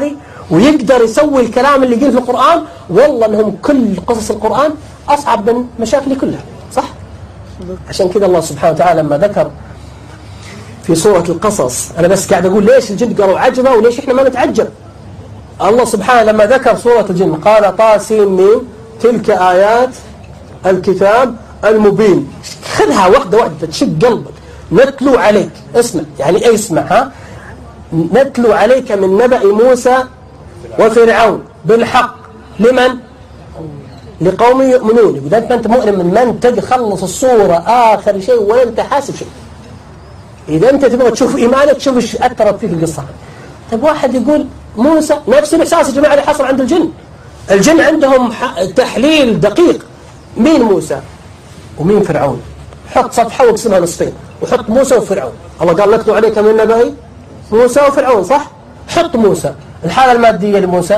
ويقدر يسوي الكلام اللي قيل في القرآن، والله أنهم كل قصص القرآن أصعب من مشاكل كلها. صح؟ عشان كذا الله سبحانه وتعالى لما ذكر في سورة القصص، أنا بس قاعد أقول ليش الجن قالوا عجبة وليش إحنا ما نتعجب. الله سبحانه لما ذكر سورة الجن قال طاسين ميم تلك آيات الكتاب المبين. خذها واحدة واحدة تشق قلبك. نتلو عليك، اسمع يعني ايه اسمع ها، نتلو عليك من نبأ موسى وفرعون بالحق لمن؟ لقوم يؤمنون. إذا أنت مؤمن من من تخلص الصورة آخر شيء ولا أنت حاسب شيء. إذا أنت تبغى تشوف إيمانك تشوف إيش أثرت فيك القصة. طيب واحد يقول موسى، نفس الإحساس يا جماعة اللي حصل عند الجن. الجن عندهم تحليل دقيق، مين موسى ومين فرعون. حط صفحة واقسمها نصفين وحط موسى وفرعون. الله قال نتلو عليك من نبأ موسى وفرعون، صح؟ حط موسى. الحالة المادية لموسى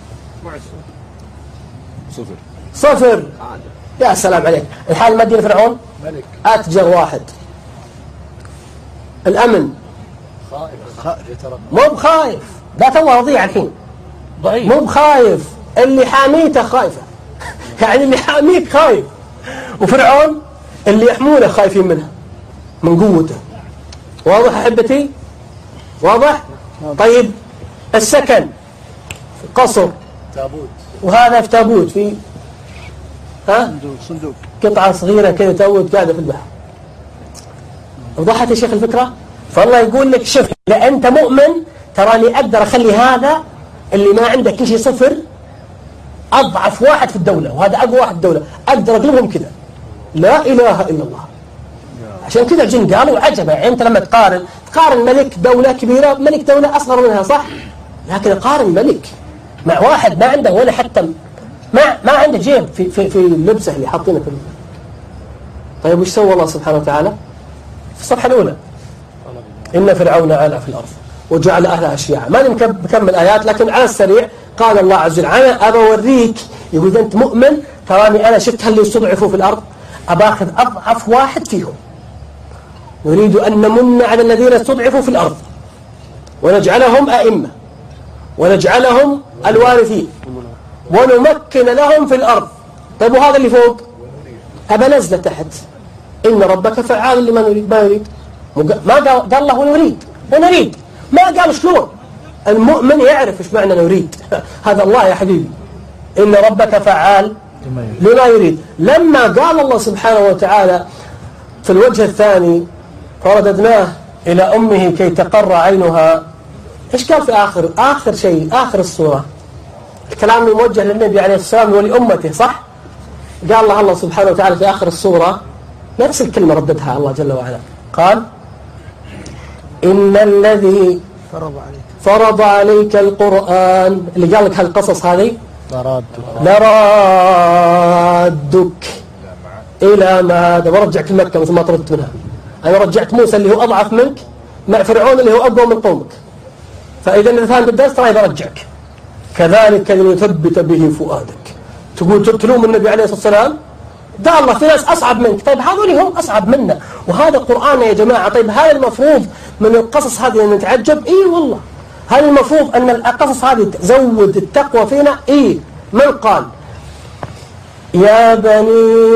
صفر صفر. يا سلام عليك. الحالة المادية لفرعون ملك أتجر واحد. الأمن خائف يترقب، مو بخايف، ده توه رضيع الحين، ضعيف مو بخايف، اللي حاميته خايفة. يعني اللي حاميك خايف. وفرعون اللي يحمونه خايفين منها من قوته. واضح أحبتي؟ واضح؟ طيب السكن في قصر تابوت، وهذا في تابوت في ها صندوق قطعة صغيرة كذا تابوت قاعدة في البحر. وضحت يا شيخ الفكرة؟ فالله يقول لك شوف إذا أنت مؤمن تراني أقدر أخلي هذا اللي ما عنده كل شيء صفر أضعف واحد في الدولة وهذا أقوى واحد في الدولة، أقدر أقلبهم كذا. لا إله إلا الله. عشان كذا الجن قالوا عجبا. يعني أنت لما تقارن تقارن ملك دولة كبيرة ملك دولة أصغر منها، صح؟ لكن قارن ملك مع واحد ما عنده ولا حتى ما ما عنده جيب في في في لبسه اللي حاطينه في. طيب وش سوى الله سبحانه وتعالى؟ في الصفحة الأولى إن فرعون علا في الأرض وجعل أهلها شيعا. ما نكمل آيات لكن على السريع قال الله عز وجل أنا أبى أوريك، يقول إذا أنت مؤمن تراني أنا شفت اللي يستضعفوا في الأرض أباخذ أضعف واحد فيهم. نريد أن نمن على الذين استضعفوا في الأرض ونجعلهم أئمة ونجعلهم الوارثين ونمكن لهم في الأرض. طيب وهذا اللي فوق أبى نزل تحت إن ربك فعال لما يريد. ما يريد ما قال, قال الله ونريد ونريد ما قال شلون. المؤمن يعرف إيش معنى نريد. هذا الله يا حبيبي إن ربك فعال لما يريد. لما قال الله سبحانه وتعالى في الوجه الثاني فرددناه إلى أمه كي تقر عينها، إيش قال في آخر آخر شيء آخر السورة؟ الكلام الموجه للنبي عليه السلام ولأمته، صح؟ قال الله الله سبحانه وتعالى في آخر السورة نفس الكلمة رددها الله جل وعلا، قال إن الذي فرض عليك فرض عليك القرآن، اللي قال لك هالقصص هذه لرادك إلى ما هذا ورجعك لمكة مثل ما طردت منها. أنا رجعت موسى اللي هو أضعف منك مع فرعون اللي هو أقوى من قومك. فإذا إذا فهمت الدرس ترى برجعك. كذلك لنثبت به فؤادك. تقول تلوم النبي عليه الصلاة والسلام ده الله في ناس أصعب منك. طيب هذول هم أصعب منا وهذا قرآن يا جماعة. طيب هذا المفروض من القصص هذه أن نتعجب؟ إيه والله. هل المفروض أن القصص هذه تزود التقوى فينا؟ إيه. من قال يا بني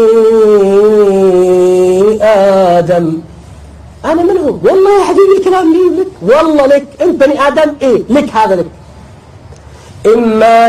آدم أنا منهم؟ والله يا حبيبي الكلام لي لك، والله لك أنت بني آدم. إيه لك هذا لك. إما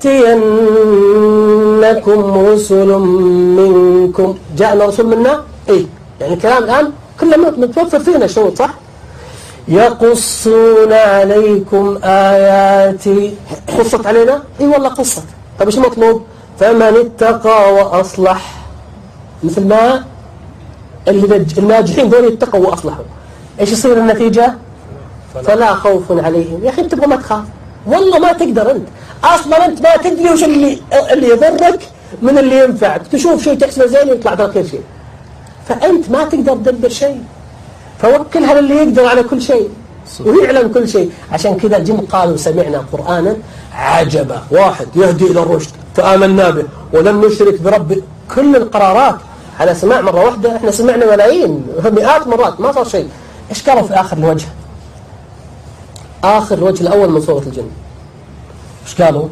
يأتينكم رسل منكم، جاءنا رسول منا. إيه يعني الكلام الآن كله متوفر فينا شروط، صح؟ يقصون عليكم آياتي. قصت علينا؟ إيه والله قصت. طيب إيش المطلوب؟ فمن اتقى وأصلح، مثل ما اللي الناجحين دول يتقوا وأصلحوا إيش يصير النتيجة؟ فلا خوف عليهم. يا أخي تبغى ما تخاف والله ما تقدر. أنت أصلا أنت ما تدري وش اللي اللي يضرك من اللي ينفعك. تشوف شيء تحسبه زين ويطلع ذاك خير شيء، فأنت ما تقدر تدبر شيء. فوكلها للي يقدر على كل شيء ويعلم كل شيء. عشان كذا الجن قالوا سمعنا قرآنا عجبا واحد يهدي إلى الرشد فآمنا به ولم نشرك برب. كل القرارات على سماع مرة واحدة. احنا سمعنا ملايين مئات مرات ما صار شيء. ايش قالوا في آخر الوجه؟ آخر الوجه الأول من سورة الجن ايش قالوا؟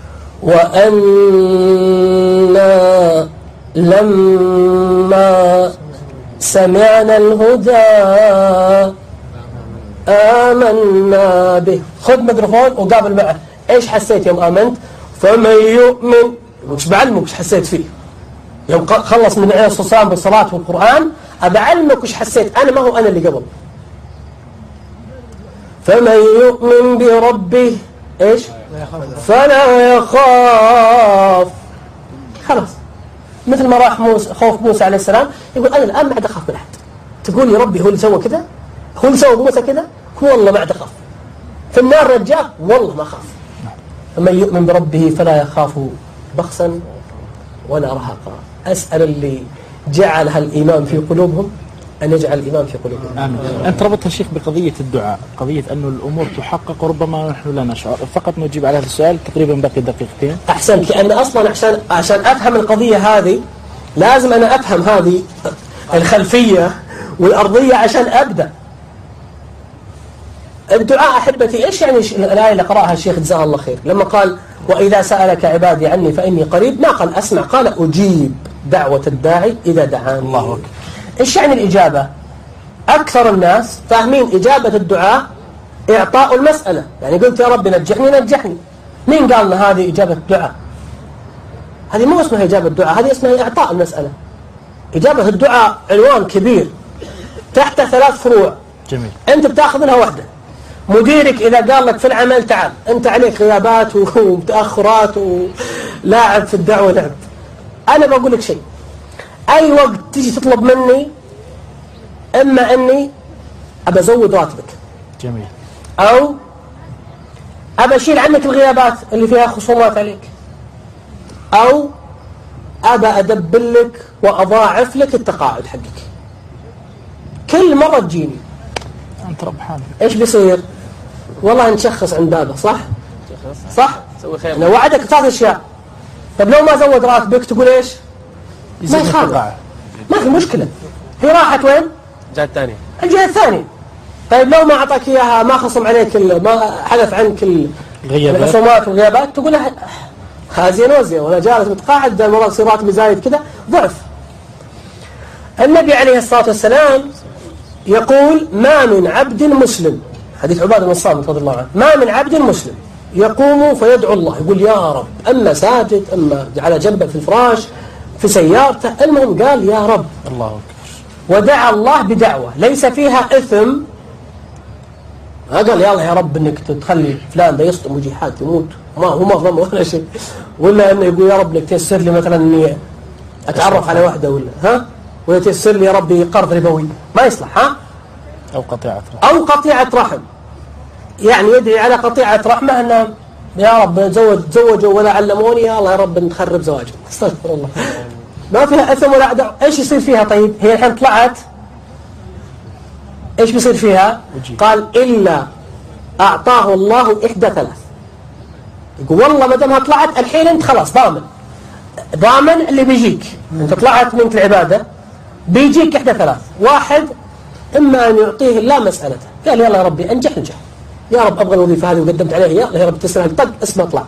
وأنا لما سمعنا الهدى آمنا به. خذ ميكروفون وقابل معه. ايش حسيت يوم آمنت؟ فمن يؤمن. وش بعلمك وش حسيت فيه يوم خلص من عين الصيام بالصلاة والقرآن؟ أبعلمك وش حسيت. أنا ما هو أنا اللي قبل. فمن يؤمن بربه ايش؟ فلا يخاف. خلاص مثل ما راح موسى خوف موسى عليه السلام، يقول أنا الآن ما عاد أخاف من أحد. تقول يا ربي هو اللي سوى كذا، هو اللي سوى موسى كذا، والله ما عاد أخاف. في النار رجاه والله ما أخاف. فمن يؤمن بربه فلا يخاف بخسا ولا رهقا. أسأل اللي جعل هالإيمان في قلوبهم أن يجعل الإيمان في قلوبهم. آمين. أنت ربطها شيخ بقضية الدعاء، قضية أنه الأمور تحقق وربما نحن لا نشعر. فقط نجيب على هذا السؤال، تقريبا باقي دقيقتين. أحسنت. لأن أصلا عشان عشان أفهم القضية هذه لازم أنا أفهم هذه الخلفية والأرضية عشان أبدأ. الدعاء أحبتي إيش يعني الآية اللي قرأها الشيخ جزاه الله خير لما قال وإذا سألك عبادي عني فإني قريب؟ ما قال أسمع، قال أجيب دعوة الداعي إذا دعاني. الله أكبر. إيش يعني الإجابة؟ أكثر الناس فاهمين إجابة الدعاء إعطاء المسألة. يعني قلت يا رب نجحني نجحني. مين قال لنا هذه إجابة الدعاء؟ هذه مو اسمها إجابة الدعاء، هذه اسمها إعطاء المسألة. إجابة الدعاء عنوان كبير تحت ثلاث فروع. جميل. أنت بتاخذ لها واحدة. مديرك إذا قال لك في العمل تعال، أنت عليك غيابات ومتأخرات ولاعب في الدعوة لعب. أنا بقول لك شيء، أي وقت تيجي تطلب مني إما أني أبى أزود راتبك، جميل، أو أبى أشيل عنك الغيابات اللي فيها خصومات عليك، أو أبى أدبل لك وأضاعف لك التقاعد حقك. كل مرة تجيني أنت ربحان. إيش بيصير؟ والله نشخص عند بابه. صح؟ صح؟ سوي خير. لو وعدك ثلاث أشياء، طب لو ما زود راتبك تقول إيش؟ ما يخالف، ما في مشكلة. هي راحت وين؟ الجهة الثانية. الجهة الثانية. طيب لو ما أعطاك إياها، ما خصم عليك، ما حذف عنك الخصومات والغيابات، تقول له هازين وزين ولا جالس متقاعد مرة يصير راتبي زايد كذا، ضعف. النبي عليه الصلاة والسلام يقول ما من عبد مسلم، حديث عبادة بن الصامت رضي الله عنه، ما من عبد مسلم يقوم فيدعو الله، يقول يا رب، أما ساجد، أما على جنبه في الفراش، في سيارته، المهم قال يا رب. الله أكبر. ودعا الله بدعوة ليس فيها إثم. ما قال يلا يا رب انك تخلي فلان ده يسطم ويجي حاد يموت، ما هو ما ظلم ولا شيء، ولا انه يقول يا رب انك تيسر لي مثلا اني اتعرف على واحده، ولا ها، ولا تيسر لي يا ربي قرض ربوي، ما يصلح. ها، او قطيعه رحم، او قطيعه رحم، يعني يدعي على قطيعه رحمه انه يا رب زوج زوجوا ولا علموني، يا الله يا رب نخرب زواجهم. استغفر الله. ما فيها اثم ولا عداء. ايش يصير فيها؟ طيب هي الحين طلعت، ايش بيصير فيها؟ قال إلا أعطاه الله إحدى ثلاث. يقول والله ما دامها طلعت الحين أنت خلاص ضامن، ضامن اللي بيجيك، أنت طلعت منك العبادة بيجيك إحدى ثلاث. واحد، إما أن يعطيه الله مسألته، قال يلا يا ربي أنجح نجح، يا رب أبغى الوظيفة هذه وقدمت عليها، يلا يا رب تسرها طق اسمه اطلع.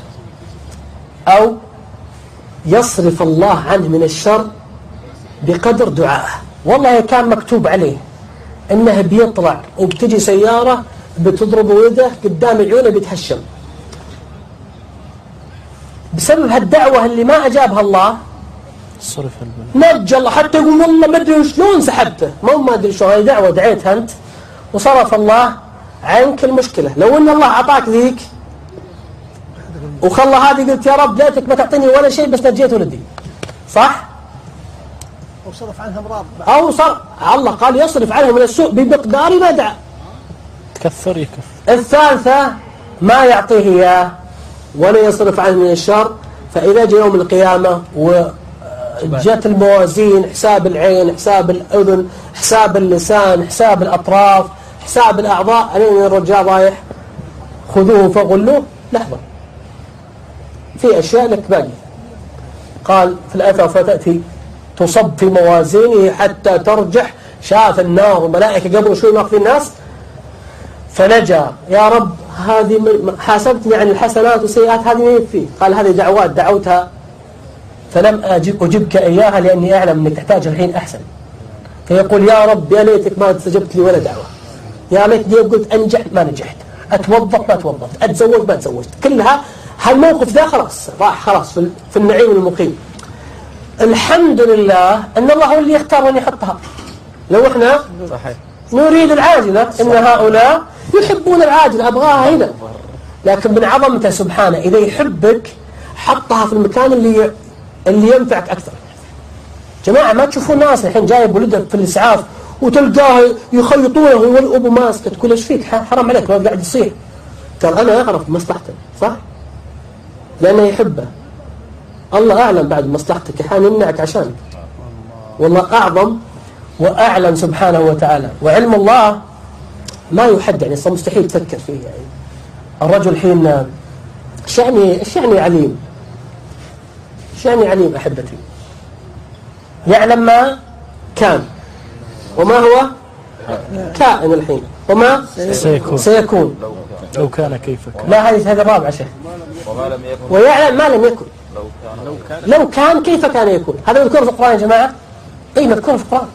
أو يصرف الله عنه من الشر بقدر دعائه. والله كان مكتوب عليه انه بيطلع وبتجي سيارة بتضرب ويده قدام عيونه بيتهشم بسبب هالدعوة اللي ما أجابها الله، صرف البلد نجى الله. حتى يقول والله ما أدري شلون سحبته، ما ما أدري شلون، هاي دعوة دعيتها أنت وصرف الله عنك المشكلة. لو أن الله أعطاك ذيك وخلى هذه قلت يا رب ليتك ما تعطيني ولا شيء بس نجيت ولدي، صح؟ وصرف عنها امراض، أو صار الله قال يصرف عنها من السوء بمقدار ما دعا. تكثر يكفر. الثالثة ما يعطيه إياه ولا يصرف عنه من الشر، فإذا جاء يوم القيامة وجت الموازين، حساب العين، حساب الأذن، حساب اللسان، حساب الأطراف، حساب الأعضاء، علينا الرجال رايح خذوه فغلوه. لحظة، في أشياء لك باقي. قال في الأثر فتأتي تصب في موازينه حتى ترجح، شاف النار وملائكة قبل شوي واقفين الناس فنجا، يا رب هذه حاسبتني عن الحسنات والسيئات، هذه ما يكفي. قال هذه دعوات دعوتها فلم أجب أجبك إياها لأني أعلم أنك تحتاج الحين أحسن. فيقول يا رب يا ليتك ما استجبت لي ولا دعوة، يا ليتني قلت أنجح ما نجحت، أتوظف ما توظفت، أتزوج ما تزوجت. كلها هالموقف ذا خلاص راح خلاص في النعيم المقيم. الحمد لله أن الله هو اللي يختار وأن يحطها. لو إحنا صحيح نريد العاجلة، إن هؤلاء يحبون العاجلة أبغاها هنا، لكن من عظمته سبحانه إذا يحبك حطها في المكان اللي اللي ينفعك أكثر. جماعة ما تشوفون ناس الحين جايب ولده في الإسعاف وتلقاه يخيطونه والأبو ماسكت، تقول ايش فيك حرام عليك ما قاعد يصيح. قال أنا أعرف مصلحته صح؟ لأنه يحبه. الله أعلم بعد مصلحتك أحيانا يمنعك عشانك. والله أعظم وأعلم سبحانه وتعالى. وعلم الله ما يحد، يعني صار مستحيل تفكر فيه. يعني الرجل حين ايش يعني ايش يعني عليم؟ ايش يعني عليم أحبتي؟ يعلم ما كان وما هو كائن الحين وما سيكون, سيكون. لو كان كيف كان. لا هذه هذا الرابع شيء. ويعلم ما لم يكن. لو كان لو كان كيف كان يكون. هذا مذكور في القرآن يا جماعة. اي مذكور في القرآن.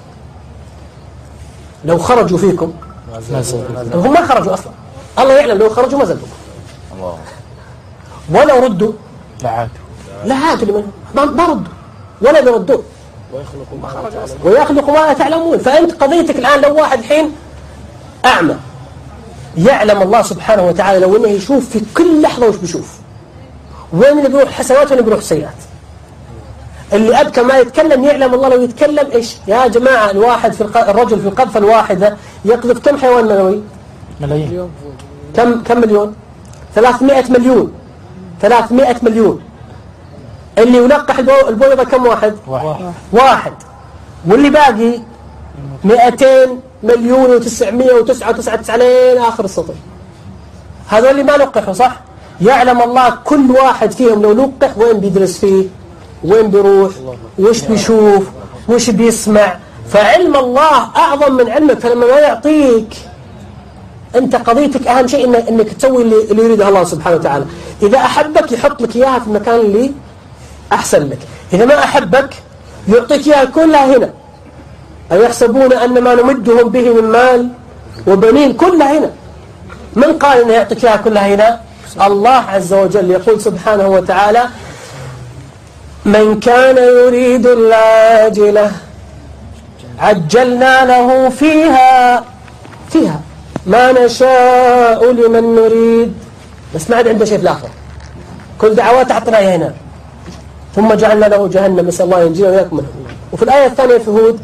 لو خرجوا فيكم هم ما خرجوا أصلا، الله يعلم لو خرجوا ما زلوا. الله. ولو ردوا لعادوا لعادوا لمن ما ما ردوا ولا بيردوا ويخلق ما لا تعلمون. فأنت قضيتك الآن لو واحد الحين أعمى يعلم الله سبحانه وتعالى لو أنه يشوف في كل لحظة وش بيشوف، وين اللي بيروح حسنات وين بيروح سيئات. اللي أبكى ما يتكلم يعلم الله لو يتكلم إيش. يا جماعة الواحد في الق... الرجل في القذفة الواحدة يقذف كم حيوان منوي؟ ملايين. كم كم مليون؟ ثلاثمائة مليون. ثلاثمائة مليون. اللي يلقح البويضة كم واحد؟ واحد. واحد. واللي باقي مئتين مليون وتسعمائة وتسعة وتسعة وتسعين آخر السطر. هذول اللي ما لقحوا صح؟ يعلم الله كل واحد فيهم لو لقح وين بيدرس فيه، وين بيروح، وش بيشوف، وش بيسمع. فعلم الله أعظم من علمك. فلما ما يعطيك أنت قضيتك أهم شيء إنك, إنك تسوي اللي, اللي يريده الله سبحانه وتعالى. إذا أحبك يحط لك إياها في المكان اللي أحسن لك، إذا ما أحبك يعطيك إياها كلها هنا. أيحسبون أن ما نمدهم به من مال وبنين كلها هنا. من قال إنه يعطيك إياها كلها هنا؟ الله عز وجل يقول سبحانه وتعالى من كان يريد العاجلة عجلنا له فيها فيها ما نشاء لمن نريد. بس ما عاد عنده شيء في الآخرة، كل دعوات أعطناها هنا. ثم جعلنا له جهنم نسأل الله ينجينا وياكم منها. وفي الآية الثانية في هود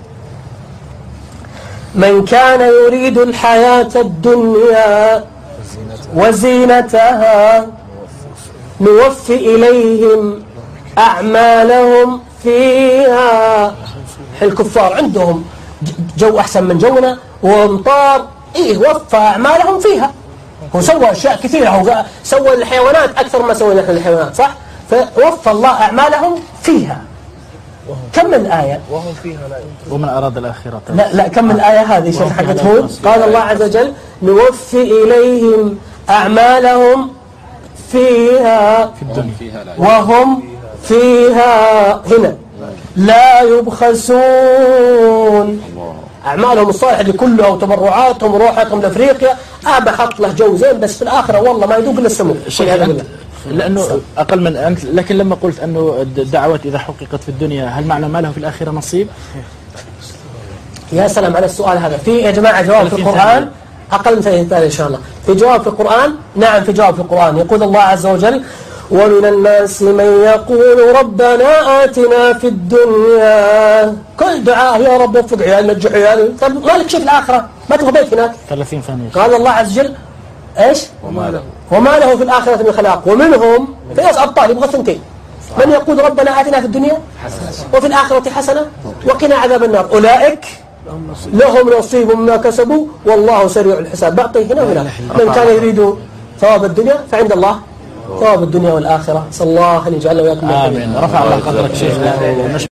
من كان يريد الحياة الدنيا وزينتها نوفي إليهم أعمالهم فيها. الكفار عندهم جو أحسن من جونا وامطار، إيه وفى أعمالهم فيها. هو سوى أشياء كثيرة، هو سوى الحيوانات أكثر ما سوى نحن الحيوانات صح؟ فوفى الله أعمالهم فيها. كم من الآية؟ وهم فيها لا ومن أراد الآخرة. لا لا كم من الآية هذه شوف حقت هود. قال الله عز وجل نوفي إليهم أعمالهم فيها في الدنيا وهم فيها هنا لا يبخسون. أعمالهم الصالحة اللي كلها وتبرعاتهم وروحاتهم لأفريقيا أبى حط له جو زين، بس في الآخرة والله ما يذوق إلا السموم. لأنه أقل من أنت. لكن لما قلت أنه الدعوات إذا حققت في الدنيا هل معنى ما له في الآخرة نصيب؟ يا سلام على السؤال هذا. في يا جماعة جواب في القرآن أقل من ثلاثين إن شاء الله. في جواب في القرآن. نعم في جواب في القرآن. يقول الله عز وجل ومن الناس من يقول ربنا آتنا في الدنيا. كل دعاء يا رب وفق عيالنا نجح عيالي. طيب ما لك شيء في الآخرة؟ ما تبغى بيت هناك؟ ثلاثين ثانية. قال الله عز وجل إيش؟ وما له وما له في الآخرة من خلاق. ومنهم في ناس أبطال يبغى ثنتين. من يقول ربنا آتنا في الدنيا وفي الآخرة حسنة وقنا عذاب النار. أولئك لهم نصيب مما كسبوا والله سريع الحساب. بعطي هنا وهنا. من كان يريد ثواب الدنيا فعند الله ثواب الدنيا والآخرة. صلى الله أن يجعلنا وياكم. آمين. رفع الله قدرك شيخنا.